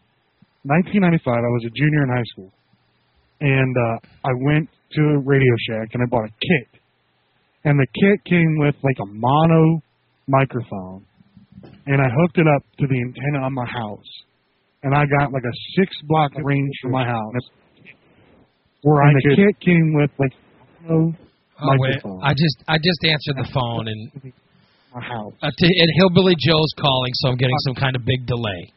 I was a junior in high school, and I went to Radio Shack and I bought a kit, and the kit came with like a mono microphone, and I hooked it up to the antenna on my house, and I got like a 6-block range from my house, where the kit came with like mono microphone. Wait, I just answered the phone and. My house. And Hillbilly Joe's calling, so I'm getting some kind of big delay.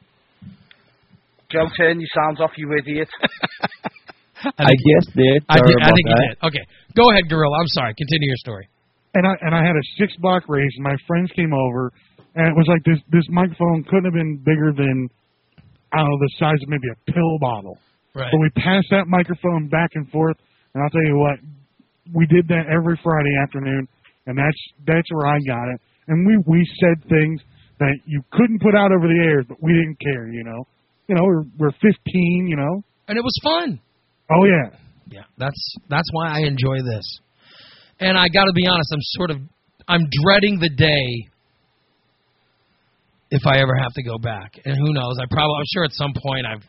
Joe, turn your sounds off, you idiot. I just did. I think you did. Okay, go ahead, Gorilla. I'm sorry. Continue your story. And I had a 6-block race, and my friends came over, and it was like this microphone couldn't have been bigger than, I don't know, the size of maybe a pill bottle. Right. But we passed that microphone back and forth, and I'll tell you what, we did that every Friday afternoon. And that's where I got it. And we said things that you couldn't put out over the air, but we didn't care, you know. You know, we're 15, you know. And it was fun. Oh yeah. Yeah, that's why I enjoy this. And I got to be honest, I'm dreading the day if I ever have to go back. And who knows? I'm sure at some point I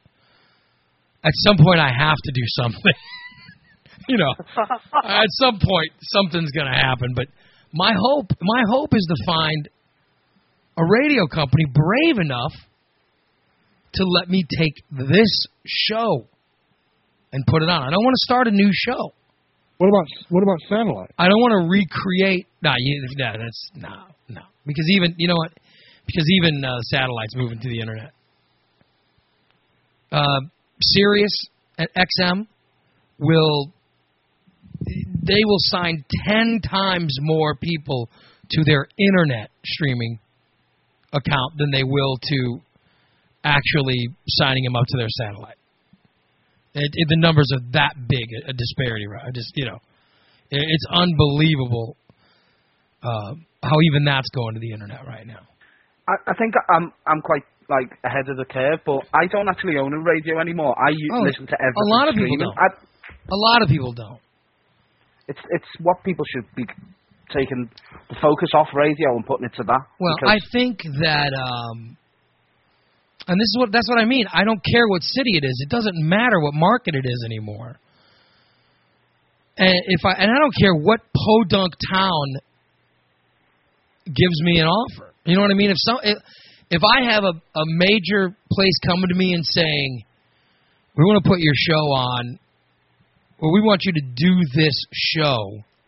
have to do something. You know, at some point something's going to happen. But my hope is to find a radio company brave enough to let me take this show and put it on. I don't want to start a new show. What about satellite? I don't want to recreate. No. Because even satellites moving to the internet. Sirius and XM will sign 10 times more people to their internet streaming account than they will to actually signing them up to their satellite. The numbers are that big a disparity, right? It's unbelievable how even that's going to the internet right now. I think I'm quite ahead of the curve, but I don't actually own a radio anymore. I listen to everything. A lot of people don't. A lot of people don't. It's what people should be taking the focus off radio and putting it to that. Well, I think that, and that's what I mean. I don't care what city it is. It doesn't matter what market it is anymore. And I don't care what podunk town gives me an offer. You know what I mean? If I have a major place coming to me and saying, we want to put your show on, or we want you to do this show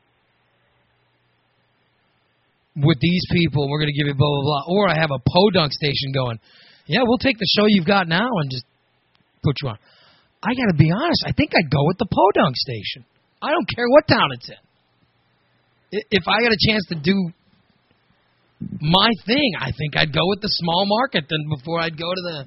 with these people, and we're going to give you blah, blah, blah. Or I have a podunk station going, yeah, we'll take the show you've got now and just put you on. I got to be honest, I think I'd go with the podunk station. I don't care what town it's in. If I got a chance to do my thing, I think I'd go with the small market before I'd go to the,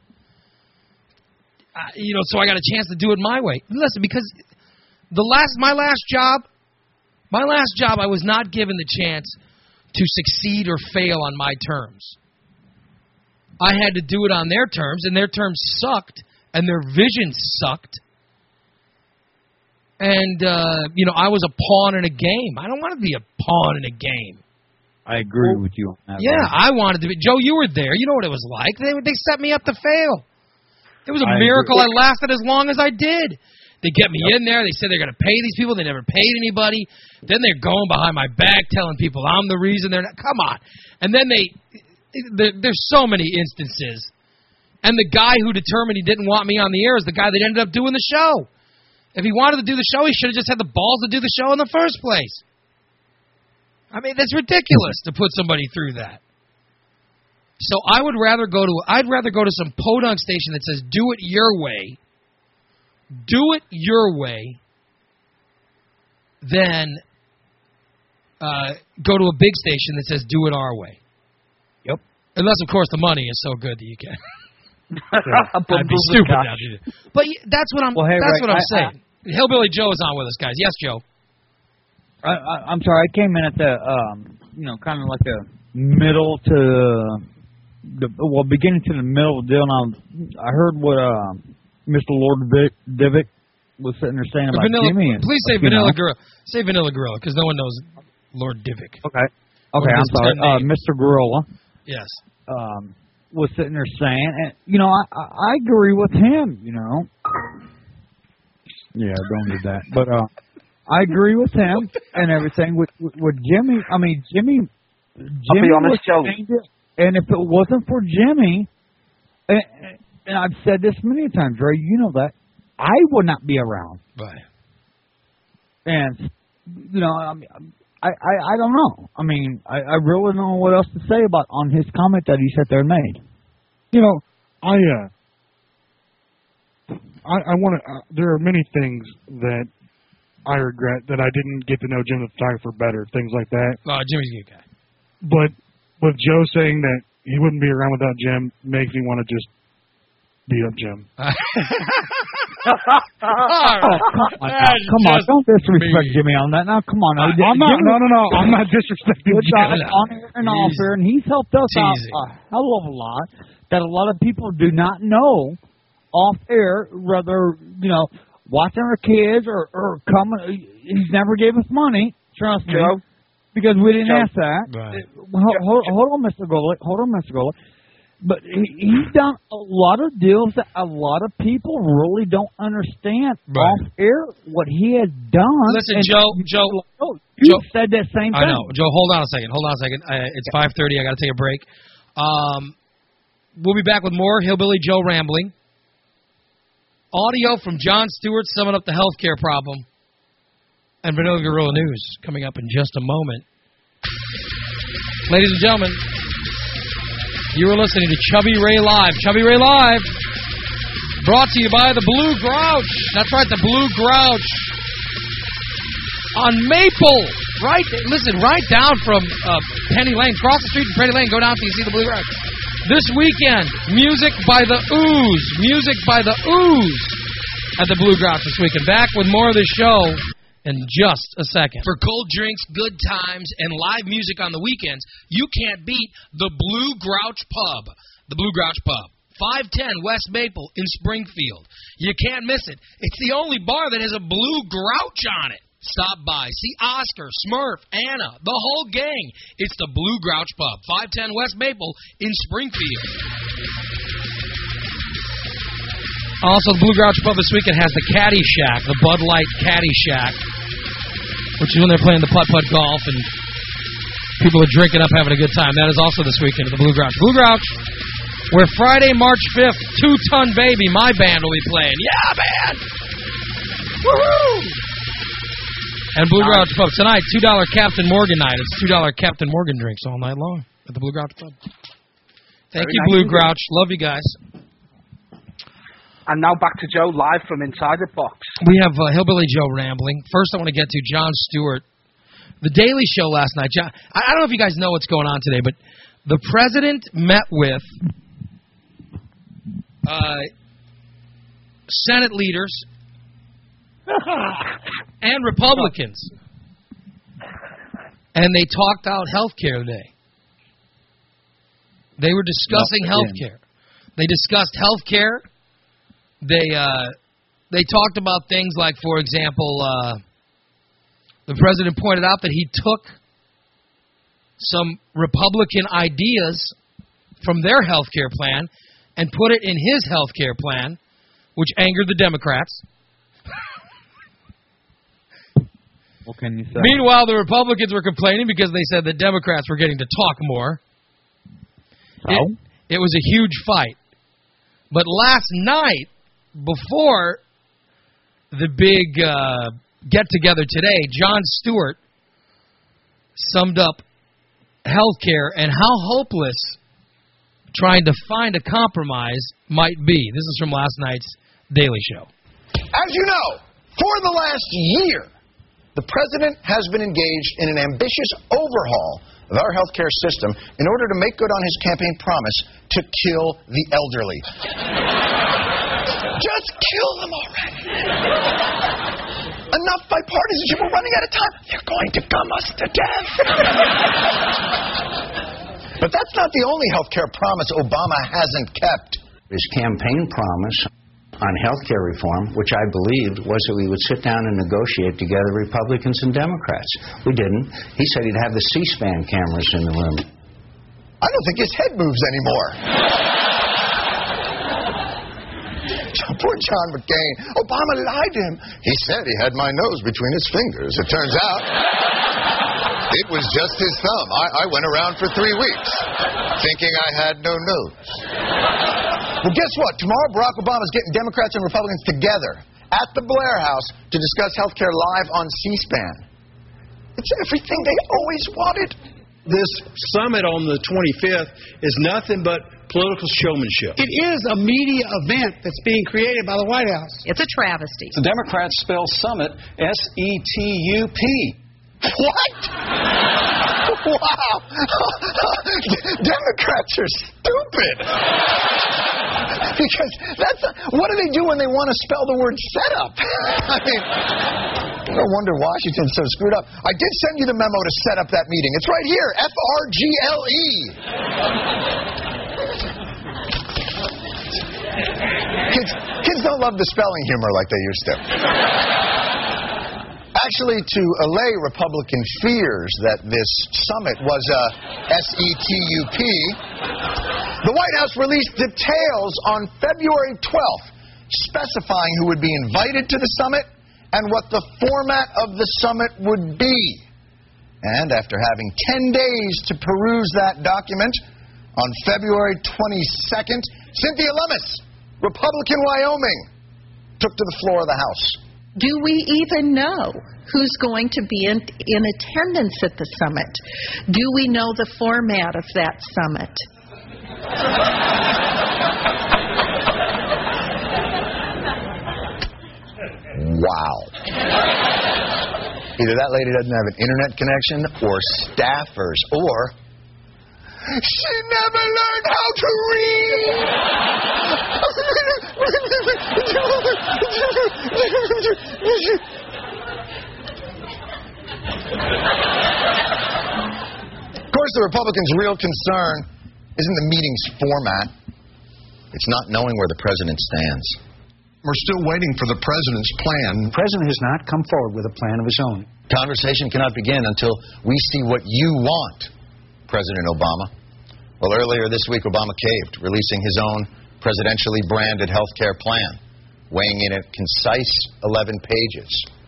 so I got a chance to do it my way. Listen, because my last job, I was not given the chance to succeed or fail on my terms. I had to do it on their terms, and their terms sucked, and their vision sucked. And, I was a pawn in a game. I don't want to be a pawn in a game. I agree with you on that. Yeah, I wanted to be. Joe, you were there. You know what it was like. They set me up to fail. It was a miracle I lasted as long as I did. They get me in there. They said they're going to pay these people. They never paid anybody. Then they're going behind my back telling people I'm the reason they're not. Come on. And then there's so many instances. And the guy who determined he didn't want me on the air is the guy that ended up doing the show. If he wanted to do the show, he should have just had the balls to do the show in the first place. I mean, that's ridiculous to put somebody through that. So I'd rather go to some podunk station that says, do it your way. Do it your way, then go to a big station that says, do it our way. Yep. Unless, of course, the money is so good that you can. I'd be stupid now to do it. But that's what I'm saying. Hillbilly Joe is on with us, guys. Yes, Joe. I'm sorry. I came in at the, kind of like the middle to beginning to the middle of the deal. And I heard what Mr. Lord Divick was sitting there saying about Vanilla, Jimmy. And, please say Vanilla Gorilla. Say Vanilla Gorilla, because no one knows Lord Divick. Okay. Okay, I'm sorry. Mr. Gorilla. Yes. Was sitting there saying, and I agree with him. Yeah, don't do that. But I agree with him and everything with Jimmy. I mean, Jimmy. I'll be honest, Joe. And if it wasn't for Jimmy, and I've said this many times, Ray, you know that, I would not be around. Right. And I don't know. I mean, I really don't know what else to say about on his comment that he sat there and made. I want to. There are many things that I regret that I didn't get to know Jim the photographer better, things like that. Jimmy's a good guy. But with Joe saying that he wouldn't be around without Jim makes me want to just beat up Jim. Come on, don't disrespect Jimmy on that. Now, come on. I'm not disrespecting Jimmy. On air and off air, and he's helped us out a hell of a lot that a lot of people do not know off air, whether, watching our kids or coming. He's never gave us money, trust me, because we didn't ask that. Right. Hold on, Mr. Golick. But he's done a lot of deals that a lot of people really don't understand off air what he has done. Listen, Joe, you said that same thing. I know, Joe. Hold on a second. It's 5:30. I got to take a break. We'll be back with more Hillbilly Joe rambling. Audio from Jon Stewart summing up the healthcare problem, and Vanilla Gorilla News coming up in just a moment. Ladies and gentlemen. You are listening to Chubby Ray Live. Chubby Ray Live, brought to you by the Blue Grouch. That's right, the Blue Grouch. On Maple. Right down from Penny Lane. Cross the street from Penny Lane. Go down till you see the Blue Grouch. This weekend, music by the Ooze. Music by the Ooze at the Blue Grouch this weekend. Back with more of the show in just a second. For cold drinks, good times, and live music on the weekends, you can't beat the Blue Grouch Pub. The Blue Grouch Pub. 510 West Maple in Springfield. You can't miss it. It's the only bar that has a Blue Grouch on it. Stop by. See Oscar, Smurf, Anna, the whole gang. It's the Blue Grouch Pub. 510 West Maple in Springfield. Also, the Blue Grouch Pub this weekend has the Caddy Shack, the Bud Light Caddy Shack, which is when they're playing the putt-putt golf and people are drinking up, having a good time. That is also this weekend at the Blue Grouch. Blue Grouch, where Friday, March 5th, 2 Ton Baby, my band, will be playing. Yeah, man! Woohoo! And Blue Grouch Pub tonight, $2 Captain Morgan night. It's $2 Captain Morgan drinks all night long at the Blue Grouch Pub. Thank you, Blue Grouch. Love you guys. And now back to Joe, live from inside the box. We have Hillbilly Joe rambling. First, I want to get to Jon Stewart. The Daily Show last night. I don't know if you guys know what's going on today, but the president met with Senate leaders and Republicans, and they talked out health care today. They were discussing health care. They discussed health care. They talked about things like, for example, the president pointed out that he took some Republican ideas from their health care plan and put it in his health care plan, which angered the Democrats. What can you say? Meanwhile, the Republicans were complaining because they said the Democrats were getting to talk more. It was a huge fight. But last night, before the big get-together today, Jon Stewart summed up health care and how hopeless trying to find a compromise might be. This is from last night's Daily Show. As you know, for the last year, the president has been engaged in an ambitious overhaul of our healthcare system in order to make good on his campaign promise to kill the elderly. Just kill them already. Enough bipartisanship. We're running out of time. They're going to gum us to death. But that's not the only healthcare promise Obama hasn't kept. His campaign promise on health care reform, which I believed was that we would sit down and negotiate together, Republicans and Democrats. We didn't. He said he'd have the C-SPAN cameras in the room. I don't think his head moves anymore. Poor John McCain. Obama lied to him. He said he had my nose between his fingers. It turns out it was just his thumb. I went around for 3 weeks thinking I had no nose. Well, guess what? Tomorrow, Barack Obama's getting Democrats and Republicans together at the Blair House to discuss health care live on C-SPAN. It's everything they always wanted. This summit on the 25th is nothing but political showmanship. It is a media event that's being created by the White House. It's a travesty. The Democrats spell summit S-E-T-U-P. What? Wow. Democrats are stupid. Because what do they do when they want to spell the word setup? I mean, no wonder Washington's so screwed up. I did send you the memo to set up that meeting. It's right here. F-R-G-L-E. Kids don't love the spelling humor like they used to. Actually, to allay Republican fears that this summit was a S-E-T-U-P, the White House released details on February 12th specifying who would be invited to the summit and what the format of the summit would be. And after having 10 days to peruse that document, on February 22nd, Cynthia Lummis, Republican Wyoming, took to the floor of the House. Do we even know who's going to be in attendance at the summit? Do we know the format of that summit? Wow. Either that lady doesn't have an internet connection, or staffers, or she never learned how to read. Of course, the Republicans' real concern isn't the meeting's format. It's not knowing where the president stands. We're still waiting for the president's plan. The president has not come forward with a plan of his own. Conversation cannot begin until we see what you want, President Obama. Well, earlier this week, Obama caved, releasing his own presidentially branded health care plan, weighing in at concise 11 pages.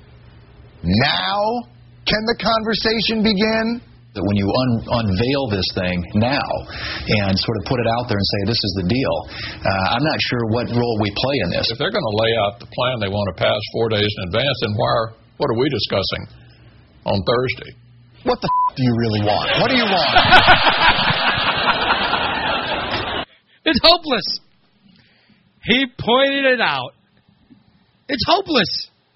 Now, can the conversation begin? That when you unveil this thing now and sort of put it out there and say this is the deal, I'm not sure what role we play in this. If they're going to lay out the plan they want to pass 4 days in advance, then what are we discussing on Thursday? What the do you really want? What do you want? It's hopeless. He pointed it out. It's hopeless.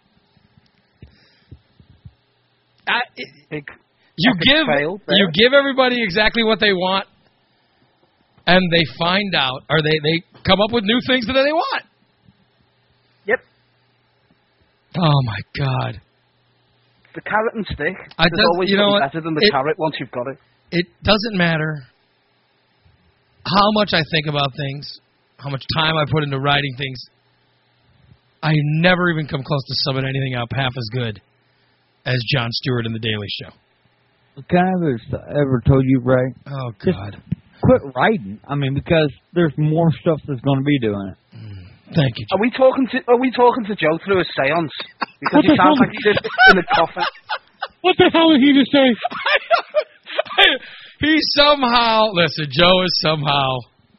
You give everybody exactly what they want, and they find out, or they come up with new things that they want. Yep. Oh my God. The carrot and stick. There's always something better than the carrot once you've got it. It doesn't matter how much I think about things, how much time I put into writing things. I never even come close to summing anything up half as good as Jon Stewart in The Daily Show. Can I ever told you, Ray? Oh, God. Just quit writing. I mean, because there's more stuff that's going to be doing it. Thank you, Joe. Are we talking to Joe through a seance? Because he sounds like he's in a coffin. What the hell did he just say? He somehow... Listen, Joe is somehow...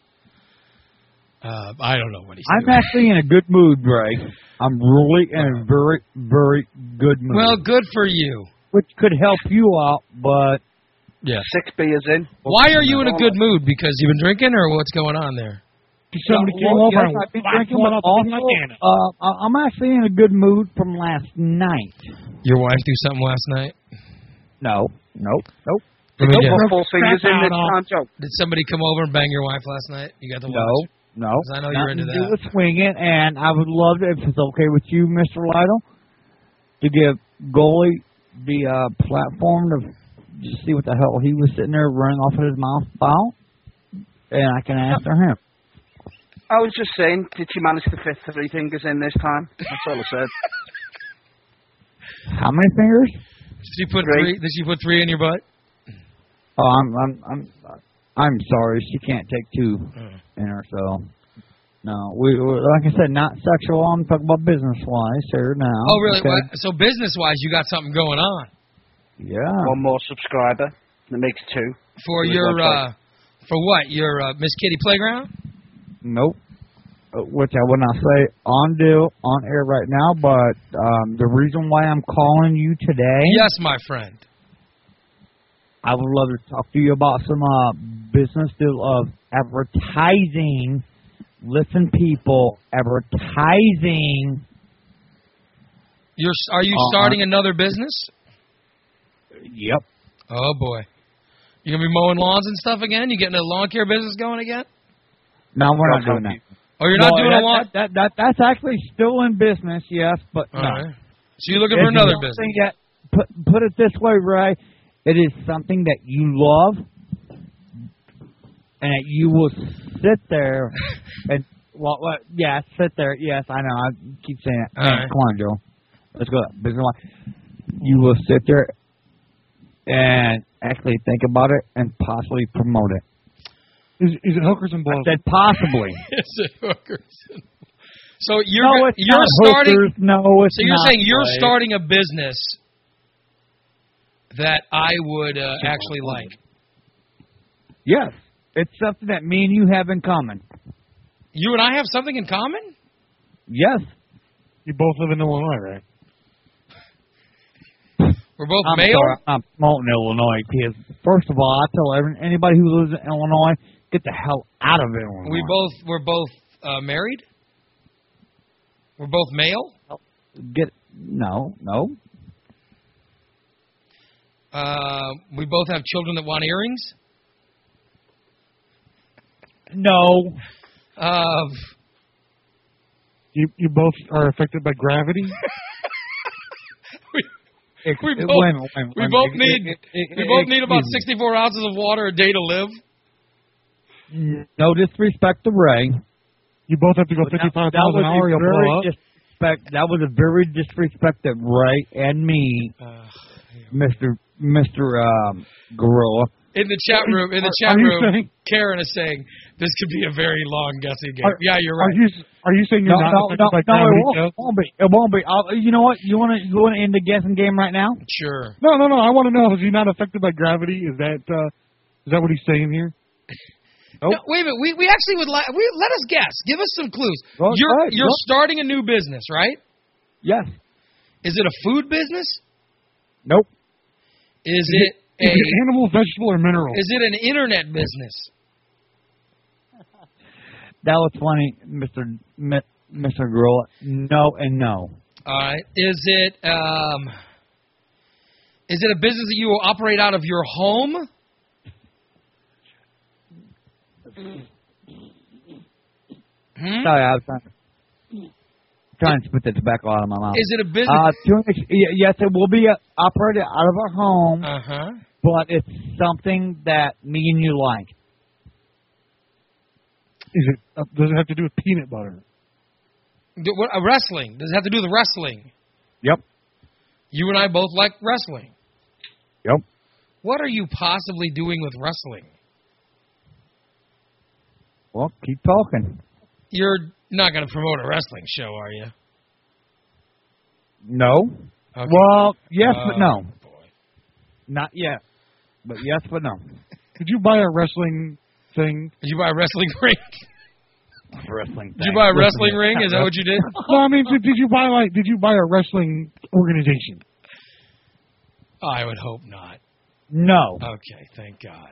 I don't know what he's doing. I'm actually in a good mood, Ray. I'm really in a very, very good mood. Well, good for you. Which could help you out, but... Yeah. 6 beers in. Why are you in a good mood? Because you've been drinking, or what's going on there? Somebody came over and I've been drinking, but also, I'm actually in a good mood from last night. Your wife do something last night? No. Nope. Let me guess. Did somebody come over and bang your wife last night? You got the watch? No. 'Cause I know you're into that. Do with swinging, and I would love to, if it's okay with you, Mr. Lytle, to give Goalie the platform to just see what the hell he was sitting there running off of his mouth about, and I can answer him. I was just saying, did you manage to fit 3 fingers in this time? That's all I said. How many fingers? Did she put 3? Did she put 3 in your butt? Oh, I'm sorry. She can't take 2 in her, so. No, we like I said, not sexual. I'm talking about business-wise here now. Oh, really? Okay. So business-wise, you got something going on. Yeah. 1 more subscriber. That makes 2. For your, for what? Your Miss Kitty Playground? Nope. Which I would not say on air right now, but the reason why I'm calling you today. Yes, my friend. I would love to talk to you about some business deal of advertising. Listen, people, advertising. Are you starting another business? Yep. Oh boy, you gonna be mowing lawns and stuff again? You getting a lawn care business going again? No, we're not doing that. Oh, you're not doing a lawn. That's actually still in business, yes, but no. Right. So you're looking for another business. Put it this way, Ray. It is something that you love, and that you will sit there and sit there. Yes, I know. I keep saying it. Right. Come on, Joe. Let's go. Business. You will sit there and actually think about it and possibly promote it. Is it hookers and blows? I said possibly. Is it hookers? So you're starting. Hookers. No, it's so you're not saying you're starting a business that I would actually like. Yes. It's something that me and you have in common. You and I have something in common? Yes. You both live in Illinois, right? We're both I'm male? Sorry, I'm promoting Illinois because, first of all, I tell anybody who lives in Illinois, get the hell out of Illinois. We're both married? We're both male? No. We both have children that want earrings? No. You both are affected by gravity? We both need about 64 ounces of water a day to live. No disrespect to Ray. You both have to go 55,000 an hour. You'll blow up. That was a very disrespect that Ray and me, Mr. Gorilla. In the chat room, Karen is saying this could be a very long guessing game. Yeah, you're right. Are you saying you're not affected by gravity? No, it won't be. You know what? You want to end the guessing game right now? Sure. No. I want to know, is he not affected by gravity? Is that what he's saying here? Nope. No, wait a minute. We actually would let us guess. Give us some clues. Well, you're starting a new business, right? Yes. Is it a food business? Nope. Is it animal, vegetable, or mineral? Is it an internet business? That was funny, Mr. Gorilla. No and no. All right. Is it a business that you will operate out of your home? Sorry, I was trying to spit the tobacco out of my mouth. Is it a business? Yes, it will be operated out of our home, but it's something that me and you like. Does it have to do with peanut butter? Wrestling. Does it have to do with wrestling? Yep. You and I both like wrestling. Yep. What are you possibly doing with wrestling? Well, keep talking. You're not going to promote a wrestling show, are you? No. Okay. Well, yes, but no. Boy. Not yet. But yes, but no. Did you buy a wrestling thing? Did you buy a wrestling ring? Wrestling thing. Did you buy a wrestling ring? Is that what you did? No, I mean, did you buy a wrestling organization? I would hope not. No. Okay, thank God.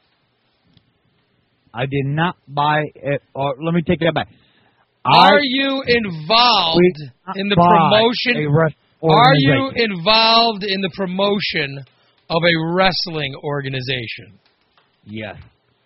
I did not buy it. Or let me take that back. Are you involved in the promotion? Are you involved in the promotion of a wrestling organization? Yes.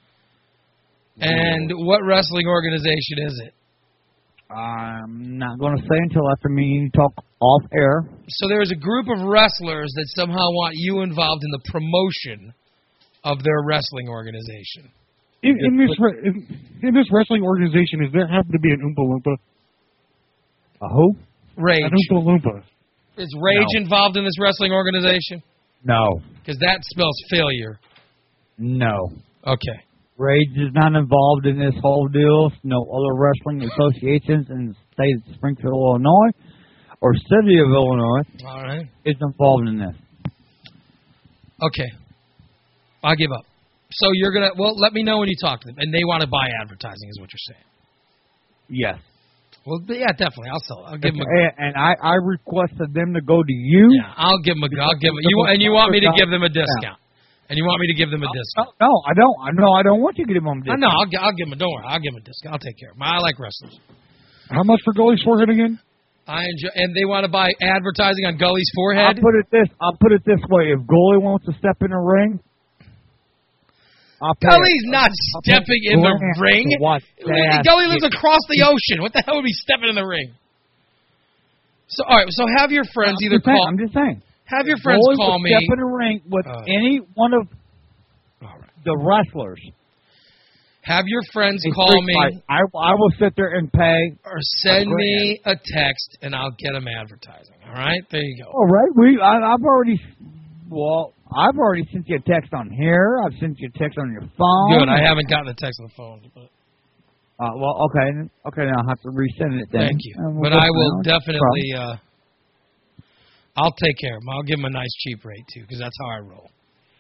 And what wrestling organization is it? I'm not going to say until after me talk off air. So there is a group of wrestlers that somehow want you involved in the promotion of their wrestling organization. In this wrestling organization, is there happen to be an Oompa Loompa? A who? Rage. An Oompa Loompa. Is Rage involved in this wrestling organization? No. Because that spells failure. No. Okay. Rage is not involved in this whole deal. No other wrestling associations in the state of Springfield, Illinois, or city of Illinois All right. is involved in this. Okay. I'll give up. So you're going to, let me know when you talk to them. And they want to buy advertising is what you're saying. Yes. Well, yeah, definitely. I'll give them And I requested them to go to you. Yeah, I'll give them and you want me to give them a discount. And you want me to give them a discount. No, I don't. No, I don't want you to give them a discount. No, I'll give them. Don't worry. I'll give them a discount. I'll take care of them. I like wrestlers. How much for Gully's forehead again? I enjoy, and they want to buy advertising on Gully's forehead. I'll put it this way: if Gully wants to step in the ring, Gully's not stepping in the ring. Gully lives across the ocean. What the hell would be stepping in the ring? So, all right. So have your friends either call. I'm just saying. Have your friends call me. Step in the ring with any one of the wrestlers. Have your friends call me. I will sit there and pay. Or send me a text, and I'll get them advertising. All right? There you go. All right. I've already sent you a text on here. I've sent you a text on your phone. Good. I haven't gotten a text on the phone. But. Okay. Okay, then I'll have to resend it then. Thank you. But I will definitely... I'll take care of them. I'll give them a nice cheap rate, too, because that's how I roll.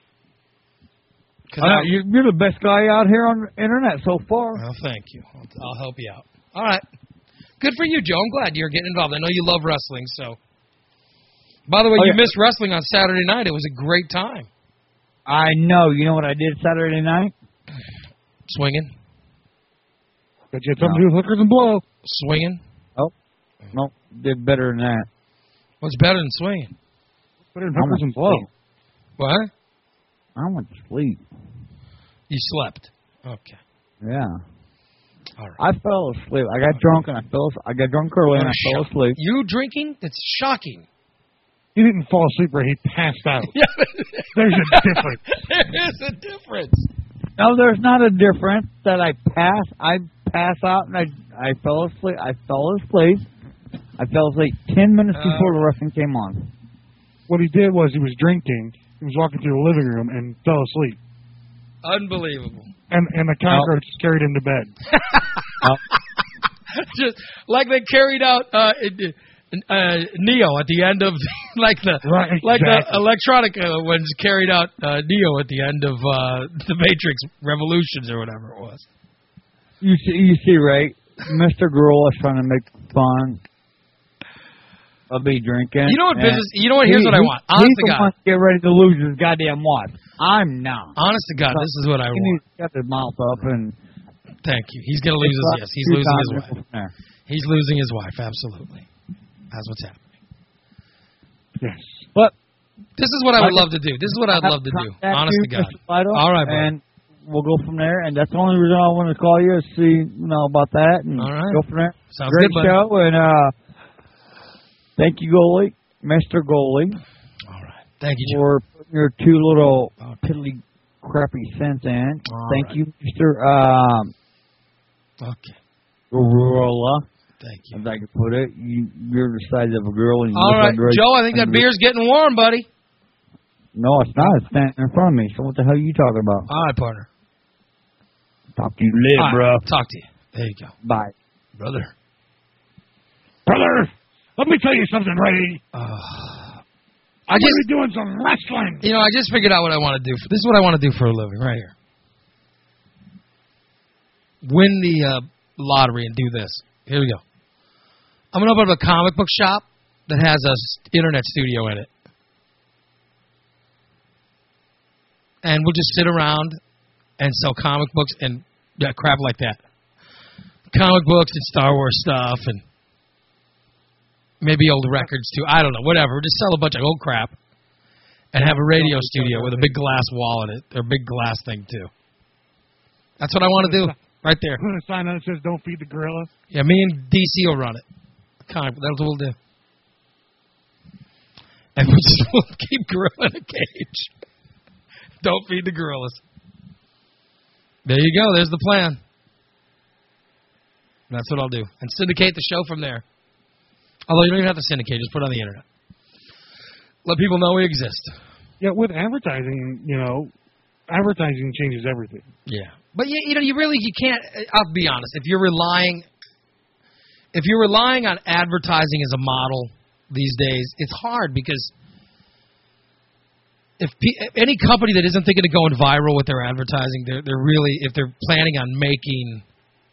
You're the best guy out here on the internet so far. Well, thank you. I'll help you out. All right. Good for you, Joe. I'm glad you're getting involved. I know you love wrestling, so. By the way, you missed wrestling on Saturday night. It was a great time. I know. You know what I did Saturday night? Swinging. But you had something to do with hookers and blow. Swinging. Oh. No, did better than that. What's better than swinging? Better than hookers and blow. What? I went to sleep. You slept. Okay. Yeah. All right. I fell asleep. I got drunk and I got drunk early and I fell asleep. You drinking? That's shocking. He didn't fall asleep, Ray. He passed out. There's a difference. There is a difference. No, there's not a difference that I pass out and I fell asleep. I fell asleep 10 minutes before the wrestling came on. What he did was he was drinking. He was walking through the living room and fell asleep. Unbelievable. And the cockroach carried him to bed. Just like they carried out Neo at the end of like the electronic ones carried out Neo at the end of the Matrix Revolutions or whatever it was. You see, Ray, Mr. Girl is trying to make fun of me drinking. You know what business? You know what? Here's what I want. Honest to God, get ready to lose his goddamn wife. I'm not. Honest to God, this is what I want. He needs to shut his mouth up and. Thank you. He's going to lose his. Yes, he's losing his wife. He's losing his wife. Absolutely. That's what's happening. Yes. But this is what I would love to do. This is what I'd love to do. Honest to God. All right, bro. And we'll go from there. And that's the only reason I wanted to call you is see about that and go from there. Sounds Great good, buddy. show and thank you, Goalie, Mr. Goalie. All right. Thank you, Joe. For putting your two little piddly crappy cents in. Thank you, Mr. Okay. Gorilla. Thank you. As I could put it, you're the size of a girl. And all right, Joe, I think that beer's getting warm, buddy. No, it's not. It's standing in front of me. So what the hell are you talking about? All right, partner. Talk to you later, bro. Talk to you. There you go. Bye. Brother, let me tell you something, Ray. I'm going to be doing some wrestling. You know, I just figured out what I want to do. This is what I want to do for a living right here. Win the lottery and do this. Here we go. I'm going to open up a comic book shop that has a internet studio in it. And we'll just sit around and sell comic books and crap like that. Comic books and Star Wars stuff and maybe old records too. I don't know, whatever. Just sell a bunch of old crap and have a radio studio with a big glass wall in it, or a big glass thing too. That's what I want to do right there. Put a sign on it that says "Don't feed the gorilla." Yeah, me and DC will run it. That's what we'll do. And we'll keep gorilla in a cage. Don't feed the gorillas. There you go. There's the plan. That's what I'll do. And syndicate the show from there. Although you don't even have to syndicate. Just put it on the internet. Let people know we exist. Yeah, with advertising, advertising changes everything. Yeah. But, you can't, I'll be honest, if you're relying on advertising as a model these days, it's hard because if any company that isn't thinking of going viral with their advertising, they're really, if they're planning on making,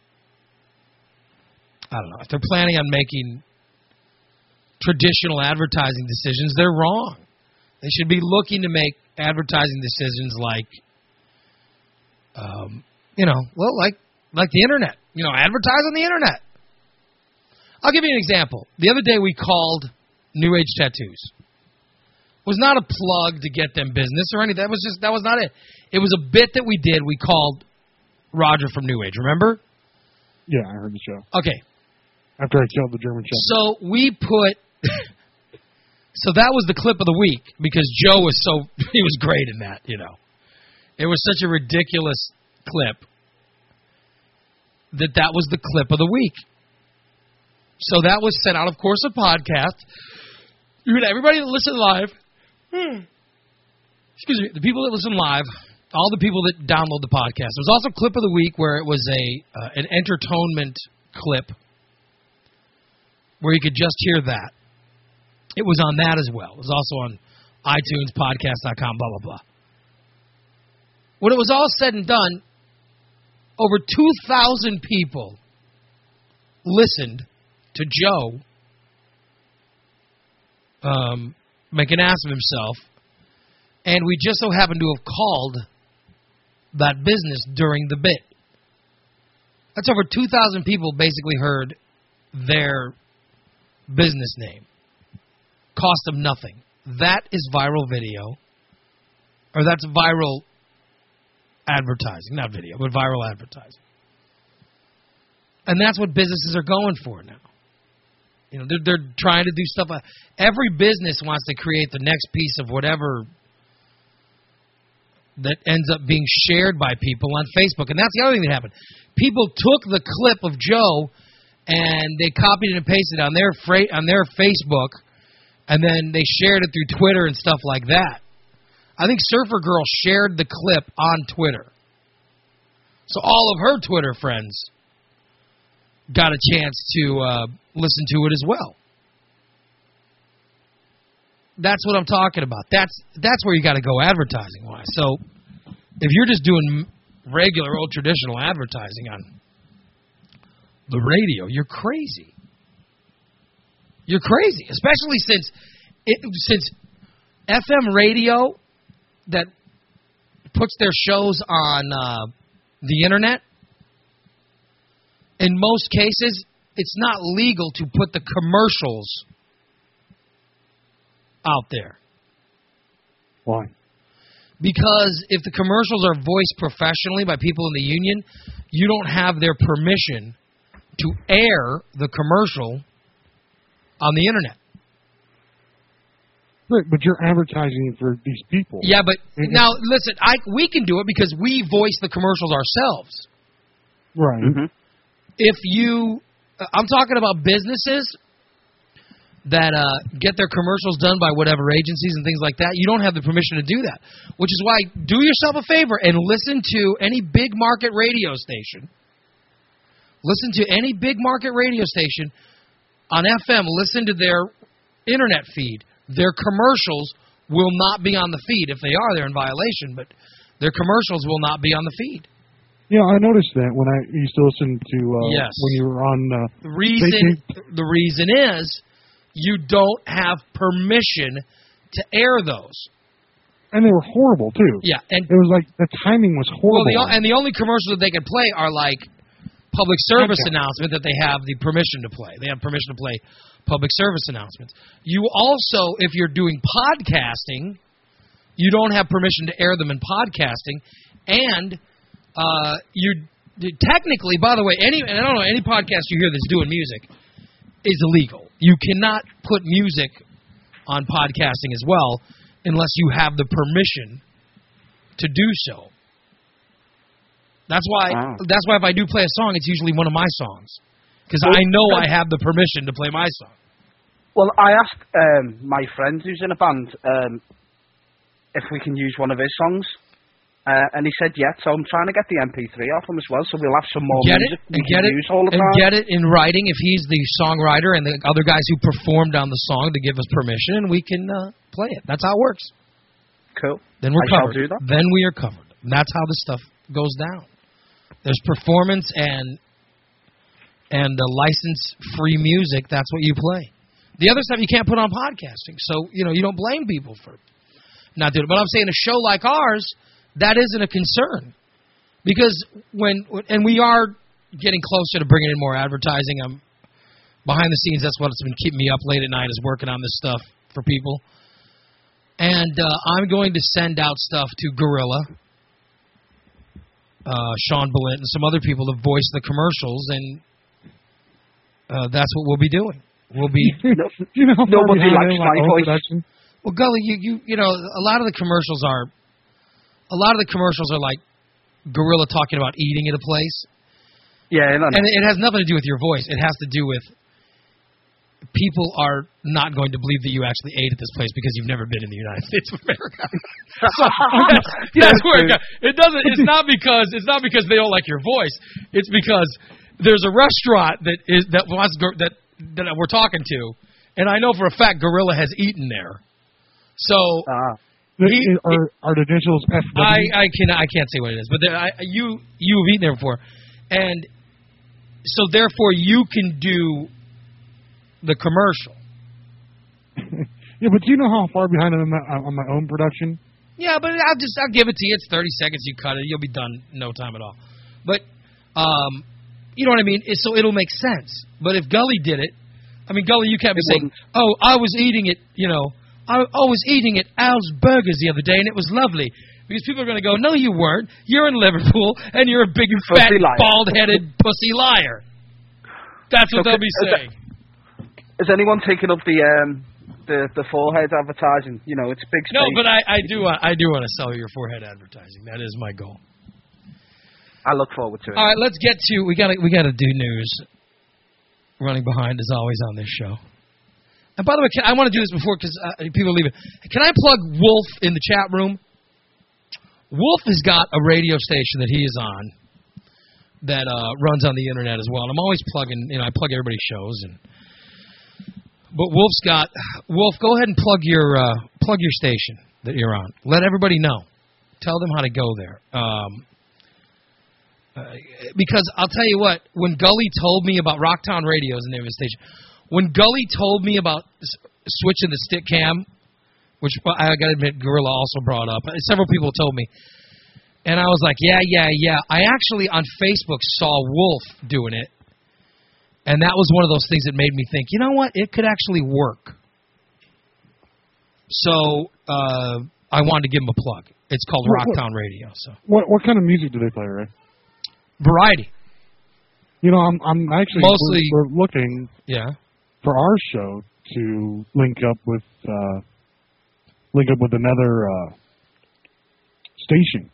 if they're planning on making traditional advertising decisions, they're wrong. They should be looking to make advertising decisions like, like the internet. Advertise on the internet. I'll give you an example. The other day we called New Age Tattoos. It was not a plug to get them business or anything. That was not it. It was a bit that we did. We called Roger from New Age. Remember? Yeah, I heard the show. Okay. After I killed the German Shepherd. So we put. So that was the clip of the week because Joe was he was great in that. It was such a ridiculous clip that was the clip of the week. So that was sent out, of course, a podcast. Everybody that listened live, excuse me, the people that listen live, all the people that download the podcast. There was also a clip of the week where it was an entertainment clip where you could just hear that. It was on that as well. It was also on iTunes, podcast.com, blah, blah, blah. When it was all said and done, over 2,000 people listened to Joe make an ass of himself, and we just so happened to have called that business during the bit. That's over 2,000 people basically heard their business name. Cost them nothing. That is viral video, or that's viral advertising, not video, but viral advertising. And that's what businesses are going for now. They're trying to do stuff. Every business wants to create the next piece of whatever that ends up being shared by people on Facebook. And that's the other thing that happened. People took the clip of Joe and they copied it and pasted it on their Facebook, and then they shared it through Twitter and stuff like that. I think Surfer Girl shared the clip on Twitter. So all of her Twitter friends got a chance to listen to it as well. That's what I'm talking about. That's where you got to go advertising-wise. So if you're just doing regular, old traditional advertising on the radio, you're crazy. You're crazy, especially since FM radio that puts their shows on the internet. In most cases, it's not legal to put the commercials out there. Why? Because if the commercials are voiced professionally by people in the union, you don't have their permission to air the commercial on the internet. Right, but you're advertising for these people. Yeah, but now, listen, we can do it because we voice the commercials ourselves. Right. Mm-hmm. I'm talking about businesses that get their commercials done by whatever agencies and things like that. You don't have the permission to do that, which is why do yourself a favor and listen to any big market radio station. Listen to any big market radio station on FM. Listen to their internet feed. Their commercials will not be on the feed. If they are, they're in violation, but their commercials will not be on the feed. Yeah, I noticed that when I used to listen to when you were on. The reason is you don't have permission to air those. And they were horrible too. Yeah, and it was like the timing was horrible. Well, the only commercials that they can play are like public service announcement that they have the permission to play. They have permission to play public service announcements. You also, if you're doing podcasting, you don't have permission to air them in podcasting, and you technically, by the way, I don't know, any podcast you hear that's doing music is illegal. You cannot put music on podcasting as well unless you have the permission to do so. That's why if I do play a song, it's usually one of my songs. Because I know I have the permission to play my song. Well, I asked my friend who's in a band if we can use one of his songs. And he said yes, so I'm trying to get the MP3 off him as well, so we'll have some more music we can use all the time. And get it in writing if he's the songwriter and the other guys who performed on the song to give us permission, and we can play it. That's how it works. Cool. Then we're covered. Shall do that. Then we are covered. And that's how this stuff goes down. There's performance and license-free music. That's what you play. The other stuff you can't put on podcasting, so you don't blame people for not doing it. But I'm saying a show like ours, that isn't a concern, because and we are getting closer to bringing in more advertising. I'm behind the scenes. That's what's been keeping me up late at night, is working on this stuff for people. And I'm going to send out stuff to Gorilla, Sean Billett, and some other people to voice the commercials, and that's what we'll be doing. We'll be. Nobody likes my voice. Well, Gully, you know, a lot of the commercials are like Gorilla talking about eating at a place. Yeah, and it has nothing to do with your voice. It has to do with people are not going to believe that you actually ate at this place because you've never been in the United States of America. So that's where it doesn't. It's not because they don't like your voice. It's because there's a restaurant that we're talking to, and I know for a fact Gorilla has eaten there. So. Are the initials FW? I can't say what it is, but you've eaten there before, and so therefore you can do the commercial. Yeah, but do you know how far behind I'm on my own production? Yeah, but I'll give it to you. It's 30 seconds. You cut it, you'll be done in no time at all. But you know what I mean. So it'll make sense. But if Gully did it, I mean, Gully, you kept saying, "Oh, I was eating it," you know. I was eating at Al's Burgers the other day, and it was lovely. Because people are going to go, no, you weren't. You're in Liverpool, and you're a big, fat, bald-headed pussy liar. That's what they'll be saying. Has anyone taken up the forehead advertising? You know, it's big space. No, but I do want to sell your forehead advertising. That is my goal. I look forward to it. All right, let's get to we got to do news. Running behind as always on this show. And by the way, I want to do this before because people leave it. Can I plug Wolf in the chat room? Wolf has got a radio station that he is on that runs on the internet as well. And I'm always plugging. You know, I plug everybody's shows. But Wolf. Go ahead and plug your station that you're on. Let everybody know. Tell them how to go there. Because I'll tell you what, when Gully told me about Rocktown Radio is the name of his station. When Gully told me about switching the stick cam, which I got to admit Gorilla also brought up, several people told me, and I was like, yeah. I actually on Facebook saw Wolf doing it, and that was one of those things that made me think, you know what, it could actually work. So I wanted to give him a plug. It's called Rocktown Radio. So what kind of music do they play, Ray? Variety. You know, I'm actually mostly we're looking. Yeah. For our show to link up with another station.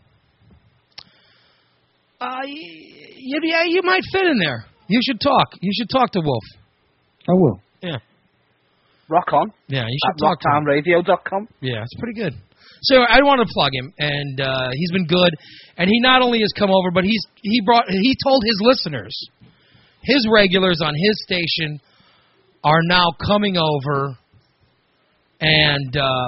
Yeah, you might fit in there. You should talk. You should talk to Wolf. I will. Yeah. Rock on. Yeah, you should talk to him. RocktownRadio.com. Yeah, it's pretty good. So I want to plug him, and he's been good. And he not only has come over, but he told his listeners, his regulars on his station are now coming over, and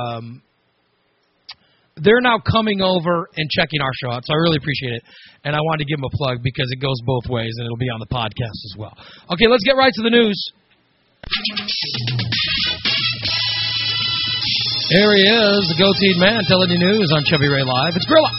they're now coming over and checking our show out. So I really appreciate it. And I wanted to give him a plug because it goes both ways, and it'll be on the podcast as well. Okay, let's get right to the news. Here he is, the goateed man, telling you news on Chubby Ray Live. It's Gorilla.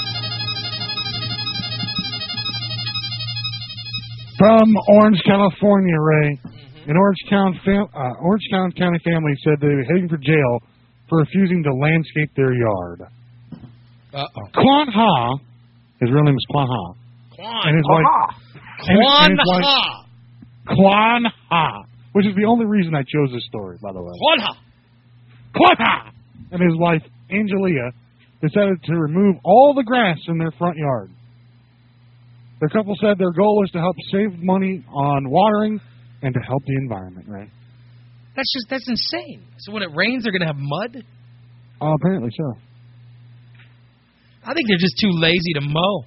From Orange, California, Ray. An Orange County family said they were heading for jail for refusing to landscape their yard. Quan Ha, his real name is Quan Ha. And his wife, Quan Ha, which is the only reason I chose this story, by the way. Quan Ha! And his wife, Angelia, decided to remove all the grass in their front yard. The couple said their goal is to help save money on watering and to help the environment, right? That's insane. So when it rains, they're going to have mud? Oh, apparently so. I think they're just too lazy to mow.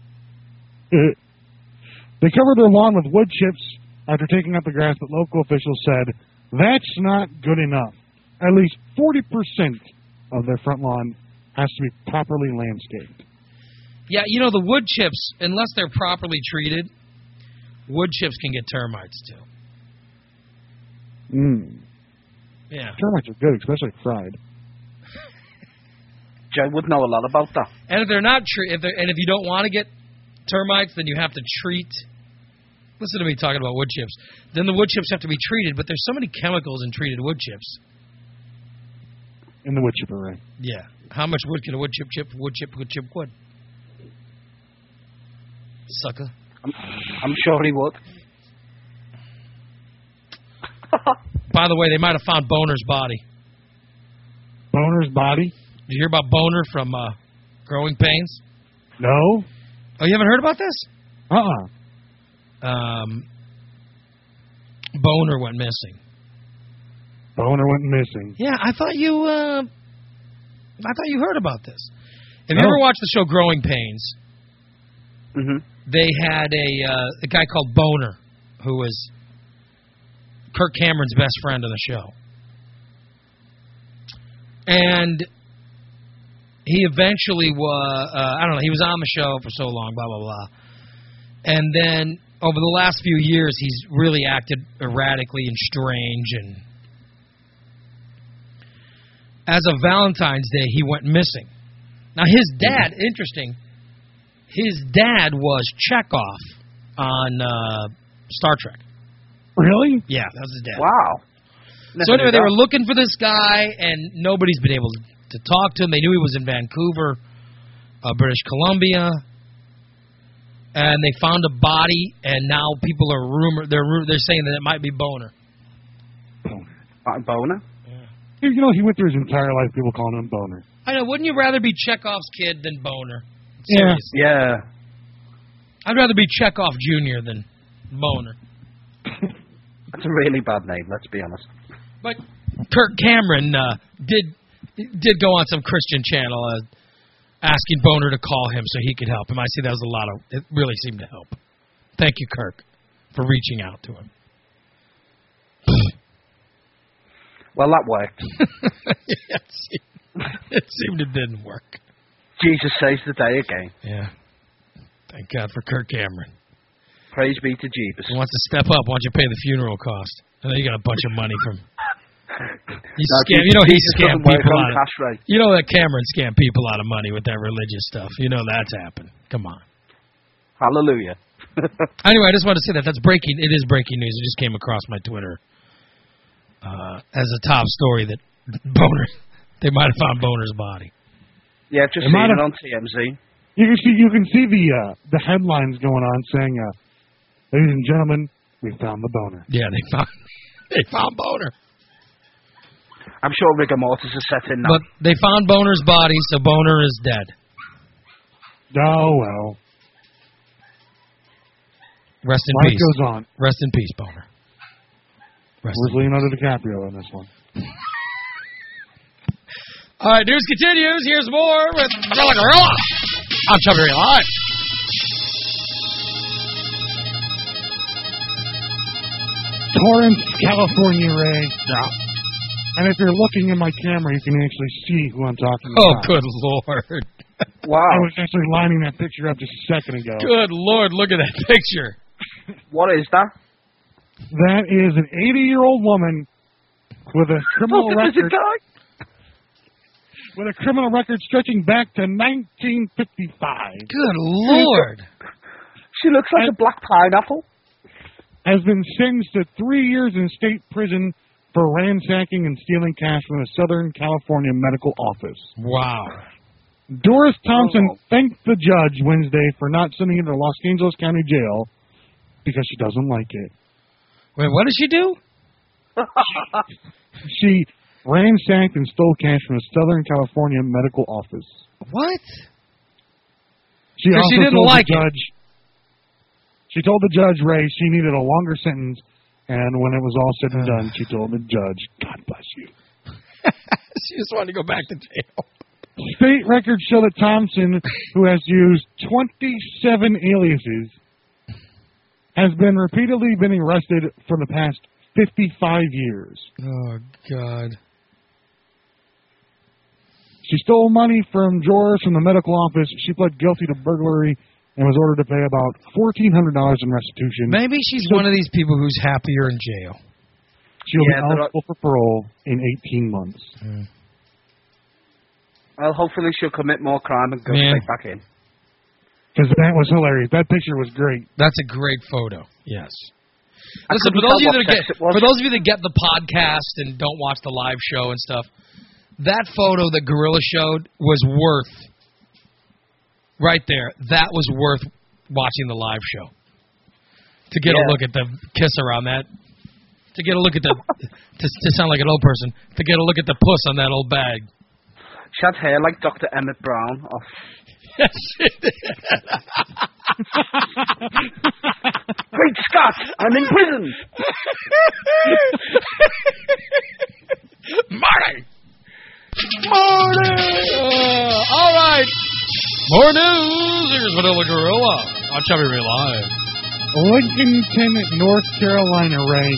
They covered their lawn with wood chips after taking out the grass, but local officials said that's not good enough. At least 40% of their front lawn has to be properly landscaped. Yeah, you know, the wood chips, unless they're properly treated, wood chips can get termites, too. Yeah. Termites are good, especially fried. Joe would know a lot about that. And if they're not if you don't want to get termites, then you have to treat. Listen to me talking about wood chips. Then the wood chips have to be treated, but there's so many chemicals in treated wood chips. In the wood chipper, right? Yeah. How much wood can a wood chip chip? Wood chip wood. Sucker. I'm sure he would. By the way, they might have found Boner's body. Boner's body? Did you hear about Boner from Growing Pains? No. Oh, you haven't heard about this? Boner went missing. Boner went missing. Yeah, I thought you heard about this. Have you ever watched the show Growing Pains? Mm-hmm. They had a guy called Boner, who was Kirk Cameron's best friend on the show. And he eventually he was on the show for so long, blah, blah, blah. And then over the last few years, he's really acted erratically and strange. And as of Valentine's Day, he went missing. Now, his dad, interesting, his dad was Chekhov on Star Trek. Really? Yeah, that was his dad. Wow. So anyway, they were looking for this guy, and nobody's been able to talk to him. They knew he was in Vancouver, British Columbia, and they found a body, and now people are they're saying that it might be Boner. Boner? Yeah. You know, he went through his entire life people calling him Boner. I know. Wouldn't you rather be Chekhov's kid than Boner? Yeah. Seriously. Yeah. I'd rather be Chekhov Jr. than Boner. That's a really bad name, let's be honest. But Kirk Cameron did go on some Christian channel asking Boner to call him so he could help him. I see that was it really seemed to help. Thank you, Kirk, for reaching out to him. Well, that worked. It seemed it didn't work. Jesus saves the day again. Yeah. Thank God for Kirk Cameron. Praise be to Jesus. He wants to step up. Why don't you pay the funeral cost? I know you got a bunch of money from... He scammed people out of... Right. You know that Cameron scammed people out of money with that religious stuff. You know that's happened. Come on. Hallelujah. Anyway, I just wanted to say that. That's breaking. It is breaking news. It just came across my Twitter as a top story that Boner... They might have found Boner's body. Yeah, just seen it on TMZ. You can see the headlines going on saying, "Ladies and gentlemen, we found the Boner." Yeah, they found Boner. I'm sure rigor mortis is set in now. But they found Boner's body, so Boner is dead. Oh well. Rest in Life peace. goes on. Rest in peace, Boner. Where's Leonardo DiCaprio in this one? All right, news continues. Here's more with Gorilla Gorilla. I'm Chubby Ray Live. Torrance, California, Ray. Yeah. And if you're looking in my camera, you can actually see who I'm talking about. Oh, good Lord. Wow. I was actually lining that picture up just a second ago. Good Lord, look at that picture. What is that? That is an 80-year-old woman with a criminal record. With a criminal record stretching back to 1955. Good Lord. She looks like a black pineapple. Has been sentenced to 3 years in state prison for ransacking and stealing cash from a Southern California medical office. Wow. Doris Thompson thanked the judge Wednesday for not sending her to Los Angeles County Jail because she doesn't like it. Wait, what did she do? She ransacked and stole cash from a Southern California medical office. What? She also didn't told like the judge She told the judge, Ray, she needed a longer sentence, and when it was all said and done, she told the judge, God bless you. She just wanted to go back to jail. State records show that Thompson, who has used 27 aliases, has repeatedly been arrested for the past 55 years. Oh, God. She stole money from drawers from the medical office. She pled guilty to burglary and was ordered to pay about $1,400 in restitution. Maybe she's one of these people who's happier in jail. She'll be eligible for parole in 18 months. Well, hopefully she'll commit more crime and go straight back in. Because that was hilarious. That picture was great. That's a great photo. Yes. Listen, for those of you that get the podcast and don't watch the live show and stuff, that photo that Gorilla showed was worth, right there, that was worth watching the live show. To get a look at the kiss around that, to get a look at the, to sound like an old person, to get a look at the puss on that old bag. She had hair like Dr. Emmett Brown. Oh. Yes, she did. Great Scott, I'm in prison. Marty! All right. More news. Here's Vanilla Gorilla on Chubby Ray Live. Lincolnton, North Carolina, Ray.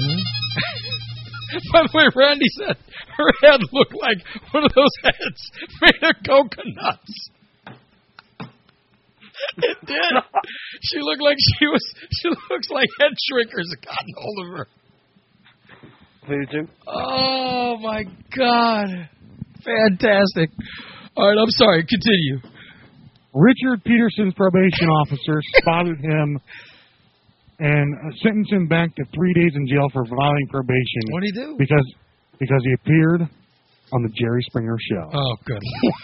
By the way, Randy said her head looked like one of those heads made of coconuts. It did. She looked like she looks like head shrinkers have gotten hold of her. Voodoo. Oh, my God. Fantastic. All right, I'm sorry. Continue. Richard Peterson's probation officer spotted him and sentenced him back to 3 days in jail for violating probation. What did he do? Because he appeared on the Jerry Springer Show. Oh, good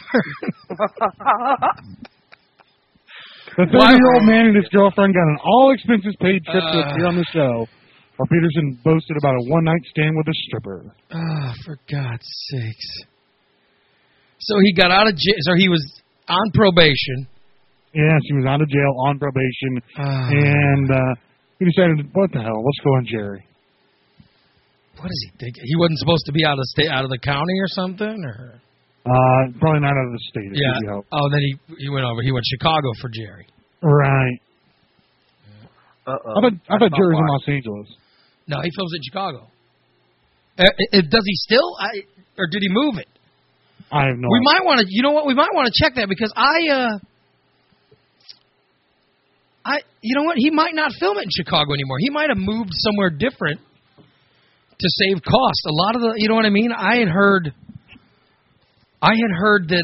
The 30-year-old man and his girlfriend got an all-expenses-paid trip to appear on the show, while Peterson boasted about a one-night stand with a stripper. Oh, for God's sakes. So he got out of jail. So he was on probation. Yes, he was out of jail on probation, and he decided, what the hell, let's go on Jerry. What does he think? He wasn't supposed to be out of the county or something, or? Probably not out of the state. Yeah. Oh, then he went over. He went Chicago for Jerry. Right. I thought Jerry's in Los Angeles. No, he films in Chicago. Does he still? Or did he move it? I have no idea. We might want to. You know what? We might want to check that because you know what? He might not film it in Chicago anymore. He might have moved somewhere different to save cost. A lot of the, you know what I mean? I had heard that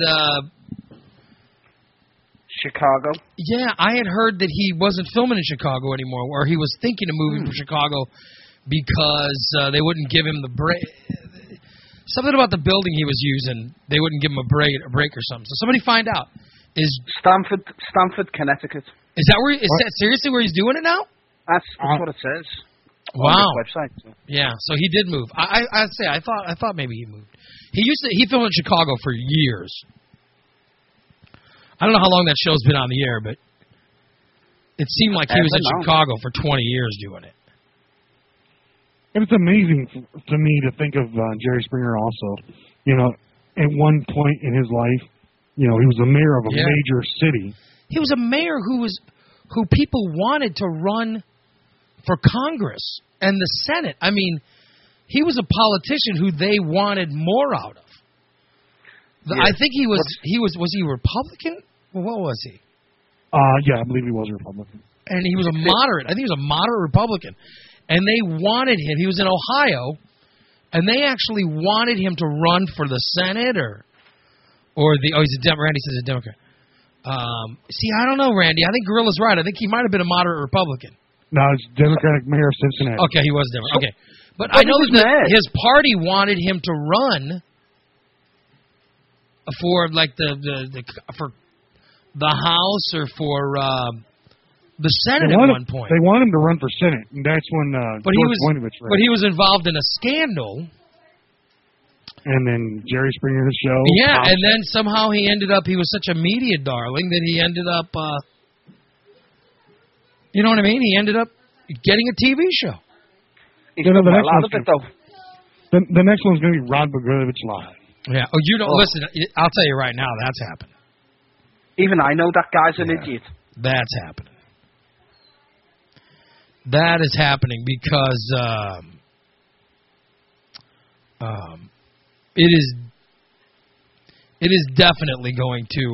Chicago. Yeah, I had heard that he wasn't filming in Chicago anymore, or he was thinking of moving from Chicago because they wouldn't give him the break. Something about the building he was using, they wouldn't give him a break or something. So somebody find out. Is Stamford, Connecticut. Is that where? Is that seriously where he's doing it now? That's what it says. Wow. On this website. So. Yeah, so he did move. I'd say I thought maybe he moved. He filmed in Chicago for years. I don't know how long that show's been on the air, but it seemed like he was in Chicago for 20 years doing it. And it's amazing to me to think of Jerry Springer also. You know, at one point in his life, you know, he was the mayor of a major city. He was a mayor who people wanted to run for Congress and the Senate. I mean, he was a politician who they wanted more out of. I think was he Republican? Well, what was he? Yeah, I believe he was a Republican. And he was a moderate. I think he was a moderate Republican. And they wanted him. He was in Ohio, and they actually wanted him to run for the Senate or the. Oh, he's a Democrat. Randy says he's a Democrat. See, I don't know, Randy. I think Gorilla's right. I think he might have been a moderate Republican. No, it's Democratic mayor of Cincinnati. Okay, he was Democrat. Okay, but I know that his party wanted him to run for like for the House or for the Senate at one point. They wanted him to run for Senate, and that's when George Voinovich ran. But he was involved in a scandal. And then Jerry Springer's show. Yeah, and then somehow he was such a media darling that he ended up, You know what I mean? He ended up getting a TV show. He's done well out of it, though. The next one's going to be Rod Blagojevich live. Yeah. Oh, you don't listen. I'll tell you right now, that's happening. Even I know that guy's an idiot. That's happening. That is happening because it is definitely going to.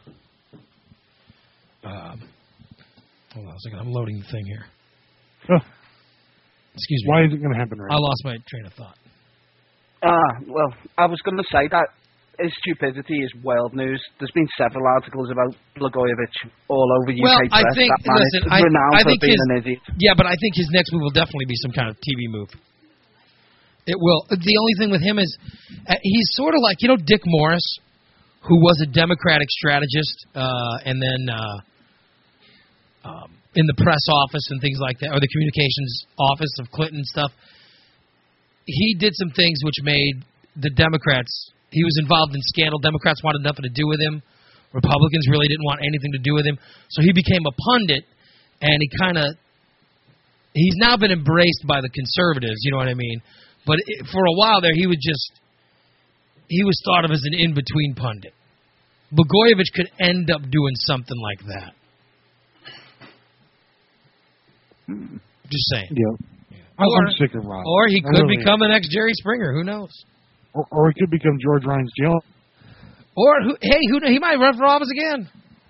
Hold on a second. I'm loading the thing here. Excuse me. Why is it going to happen right now? I lost my train of thought. Well, I was going to say that his stupidity is world news. There's been several articles about Blagojevich all over UK press. I think, listen, I think an idiot. Yeah, but I think his next move will definitely be some kind of TV move. It will. The only thing with him is he's sort of like, Dick Morris, who was a Democratic strategist and then in the press office and things like that, or the communications office of Clinton and stuff. He did some things which made the Democrats, he was involved in scandal. Democrats wanted nothing to do with him. Republicans really didn't want anything to do with him. So he became a pundit, and he's now been embraced by the conservatives, you know what I mean? But for a while there, he was thought of as an in-between pundit. Blagojevich could end up doing something like that. Just saying. Yeah. I'm sick of Rod. Or he could become the next Jerry Springer. Who knows? Or he could become George Ryan's Jill. Or, he might run for office again.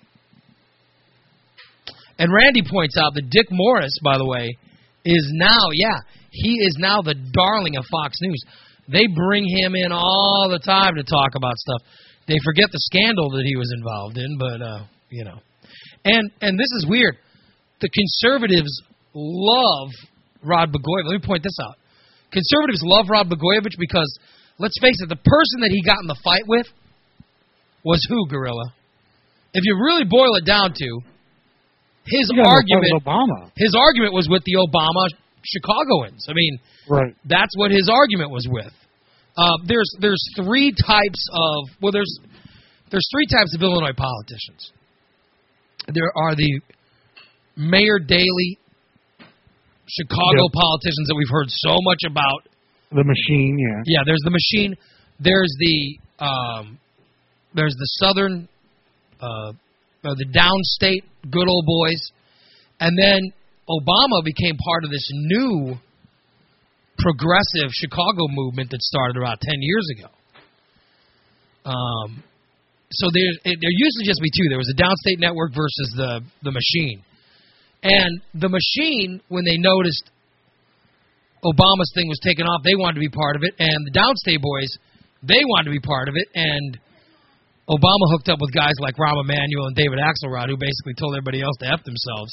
And Randy points out that Dick Morris, by the way, is now the darling of Fox News. They bring him in all the time to talk about stuff. They forget the scandal that he was involved in, but, And this is weird. The conservatives love Rod Blagojevich. Let me point this out. Conservatives love Rod Blagojevich because, let's face it, the person that he got in the fight with was who, Gorilla? If you really boil it down to, his argument was with the Obama Chicagoans. I mean, right. That's what his argument was with. There's three types of Illinois politicians. There are the Mayor Daley Chicago politicians that we've heard so much about. The machine, yeah. Yeah, there's the machine. There's the southern, the downstate good old boys, and then Obama became part of this new progressive Chicago movement that started about 10 years ago. So there used to just be two. There was the downstate network versus the machine. And the machine, when they noticed Obama's thing was taken off, they wanted to be part of it. And the downstate boys, they wanted to be part of it. And Obama hooked up with guys like Rahm Emanuel and David Axelrod, who basically told everybody else to F themselves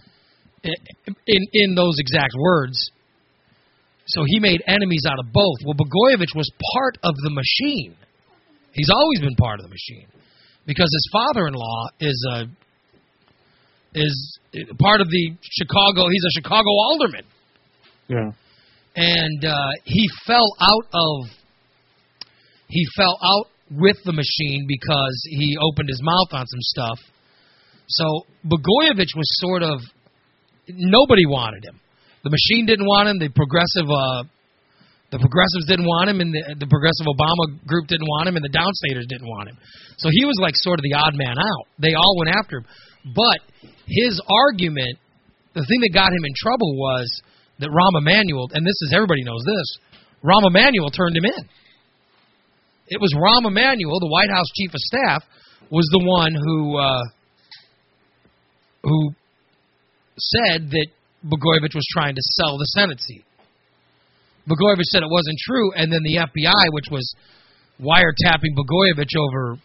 in those exact words. So he made enemies out of both. Well, Blagojevich was part of the machine. He's always been part of the machine because his father-in-law is part of the Chicago. He's a Chicago alderman. Yeah. And he fell out with the machine because he opened his mouth on some stuff. So Blagojevich was sort of, nobody wanted him. The machine didn't want him. The progressives didn't want him, and the progressive Obama group didn't want him, and the downstaters didn't want him. So he was like sort of the odd man out. They all went after him. But his argument, the thing that got him in trouble was that Rahm Emanuel, and everybody knows this, Rahm Emanuel turned him in. It was Rahm Emanuel, the White House chief of staff, was the one who said that Blagojevich was trying to sell the Senate seat. Blagojevich said it wasn't true, and then the FBI, which was wiretapping Blagojevich over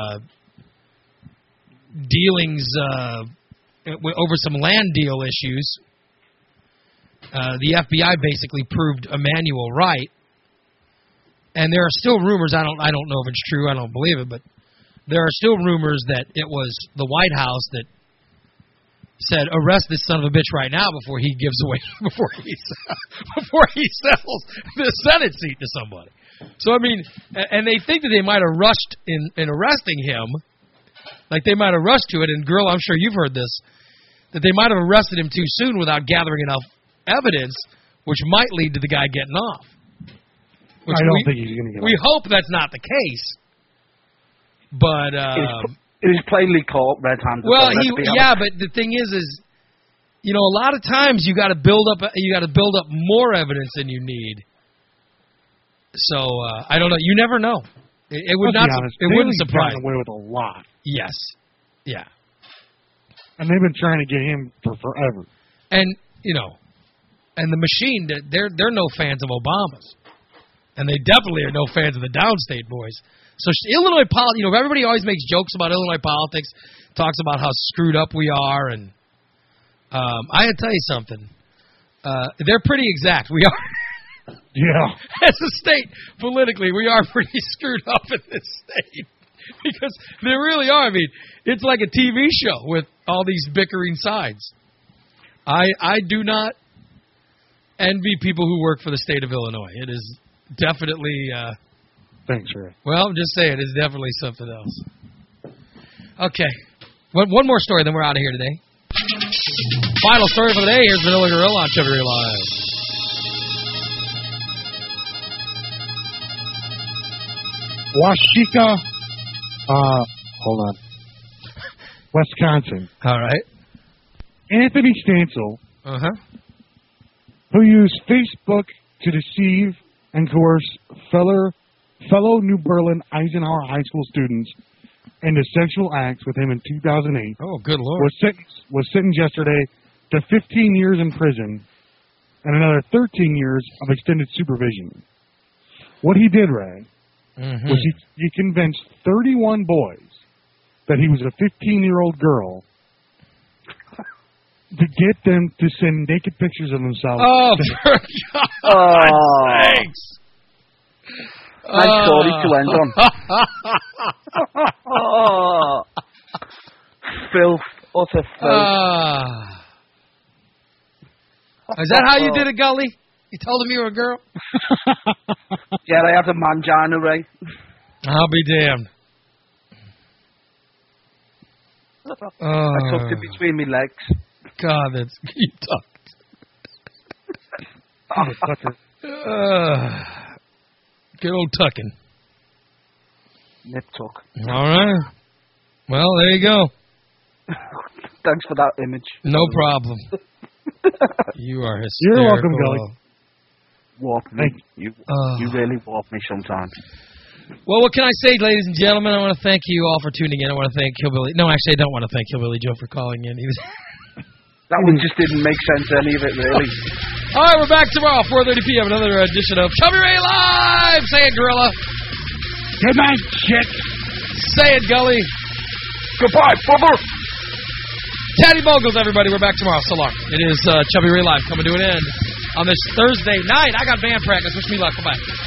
dealings over some land deal issues, the FBI basically proved Emanuel right. And there are still rumors, I don't know if it's true, I don't believe it, but there are still rumors that it was the White House that said, arrest this son of a bitch right now before he gives away, before he sells the Senate seat to somebody. So, I mean, and they think that they might have rushed in arresting him, like they might have rushed to it, and girl, I'm sure you've heard this, that they might have arrested him too soon without gathering enough evidence, which might lead to the guy getting off. Which I don't think he's going to get off. We hope that's not the case. But it is plainly caught red-handed. well, but the thing is, you know, a lot of times you got to build up more evidence than you need. So I don't know. You never know. It would not. It wouldn't surprise. Away with a lot. Yes. Yeah. And they've been trying to get him for forever. And you know, and the machine, they're no fans of Obama's, and they definitely are no fans of the downstate boys. So Illinois politics, you know, everybody always makes jokes about Illinois politics, talks about how screwed up we are, and I had to tell you something. They're pretty exact. We are. Yeah. As a state, politically, we are pretty screwed up in this state. Because they really are. I mean, it's like a TV show with all these bickering sides. I do not envy people who work for the state of Illinois. It is definitely... Thanks, Ray. Well, I'm just saying, it's definitely something else. Okay. One more story, then we're out of here today. Final story for the day. Here's Vanilla Gorilla on Chubby Ray Live. Washika, hold on, Wisconsin. All right. Anthony Stancil, who used Facebook to deceive and coerce fellow New Berlin Eisenhower High School students into sexual acts with him in 2008. Oh, good Lord. Was sentenced yesterday to 15 years in prison and another 13 years of extended supervision. What he did, Ray, was he convinced 31 boys that he was a 15-year-old girl to get them to send naked pictures of themselves. Oh, for God's sakes. Nice story to end on. Filth. Utter filth. Is that how you did it, Gully? You told him you were a girl? Yeah, I had a mangina, Ray. I'll be damned. I tucked it between my legs. God, that's... You tucked. Good old tucking. Nip tuck. All right. Well, there you go. Thanks for that image. No problem. You are hysterical. You're welcome, Gully. Warp me. You really warp me sometimes. Well, what can I say, ladies and gentlemen? I want to thank you all for tuning in. I want to thank Hillbilly. No, actually, I don't want to thank Hillbilly Joe for calling in. That one just didn't make sense, any of it, really. All right, we're back tomorrow, 4:30 p.m. Another edition of Chubby Ray Live. Say it, Gorilla. Good night, chick. Say it, Gully. Goodbye, Bubba. Taddy Bogles, everybody. We're back tomorrow. So long. It is Chubby Ray Live coming to an end on this Thursday night. I got band practice. Wish me luck. Goodbye.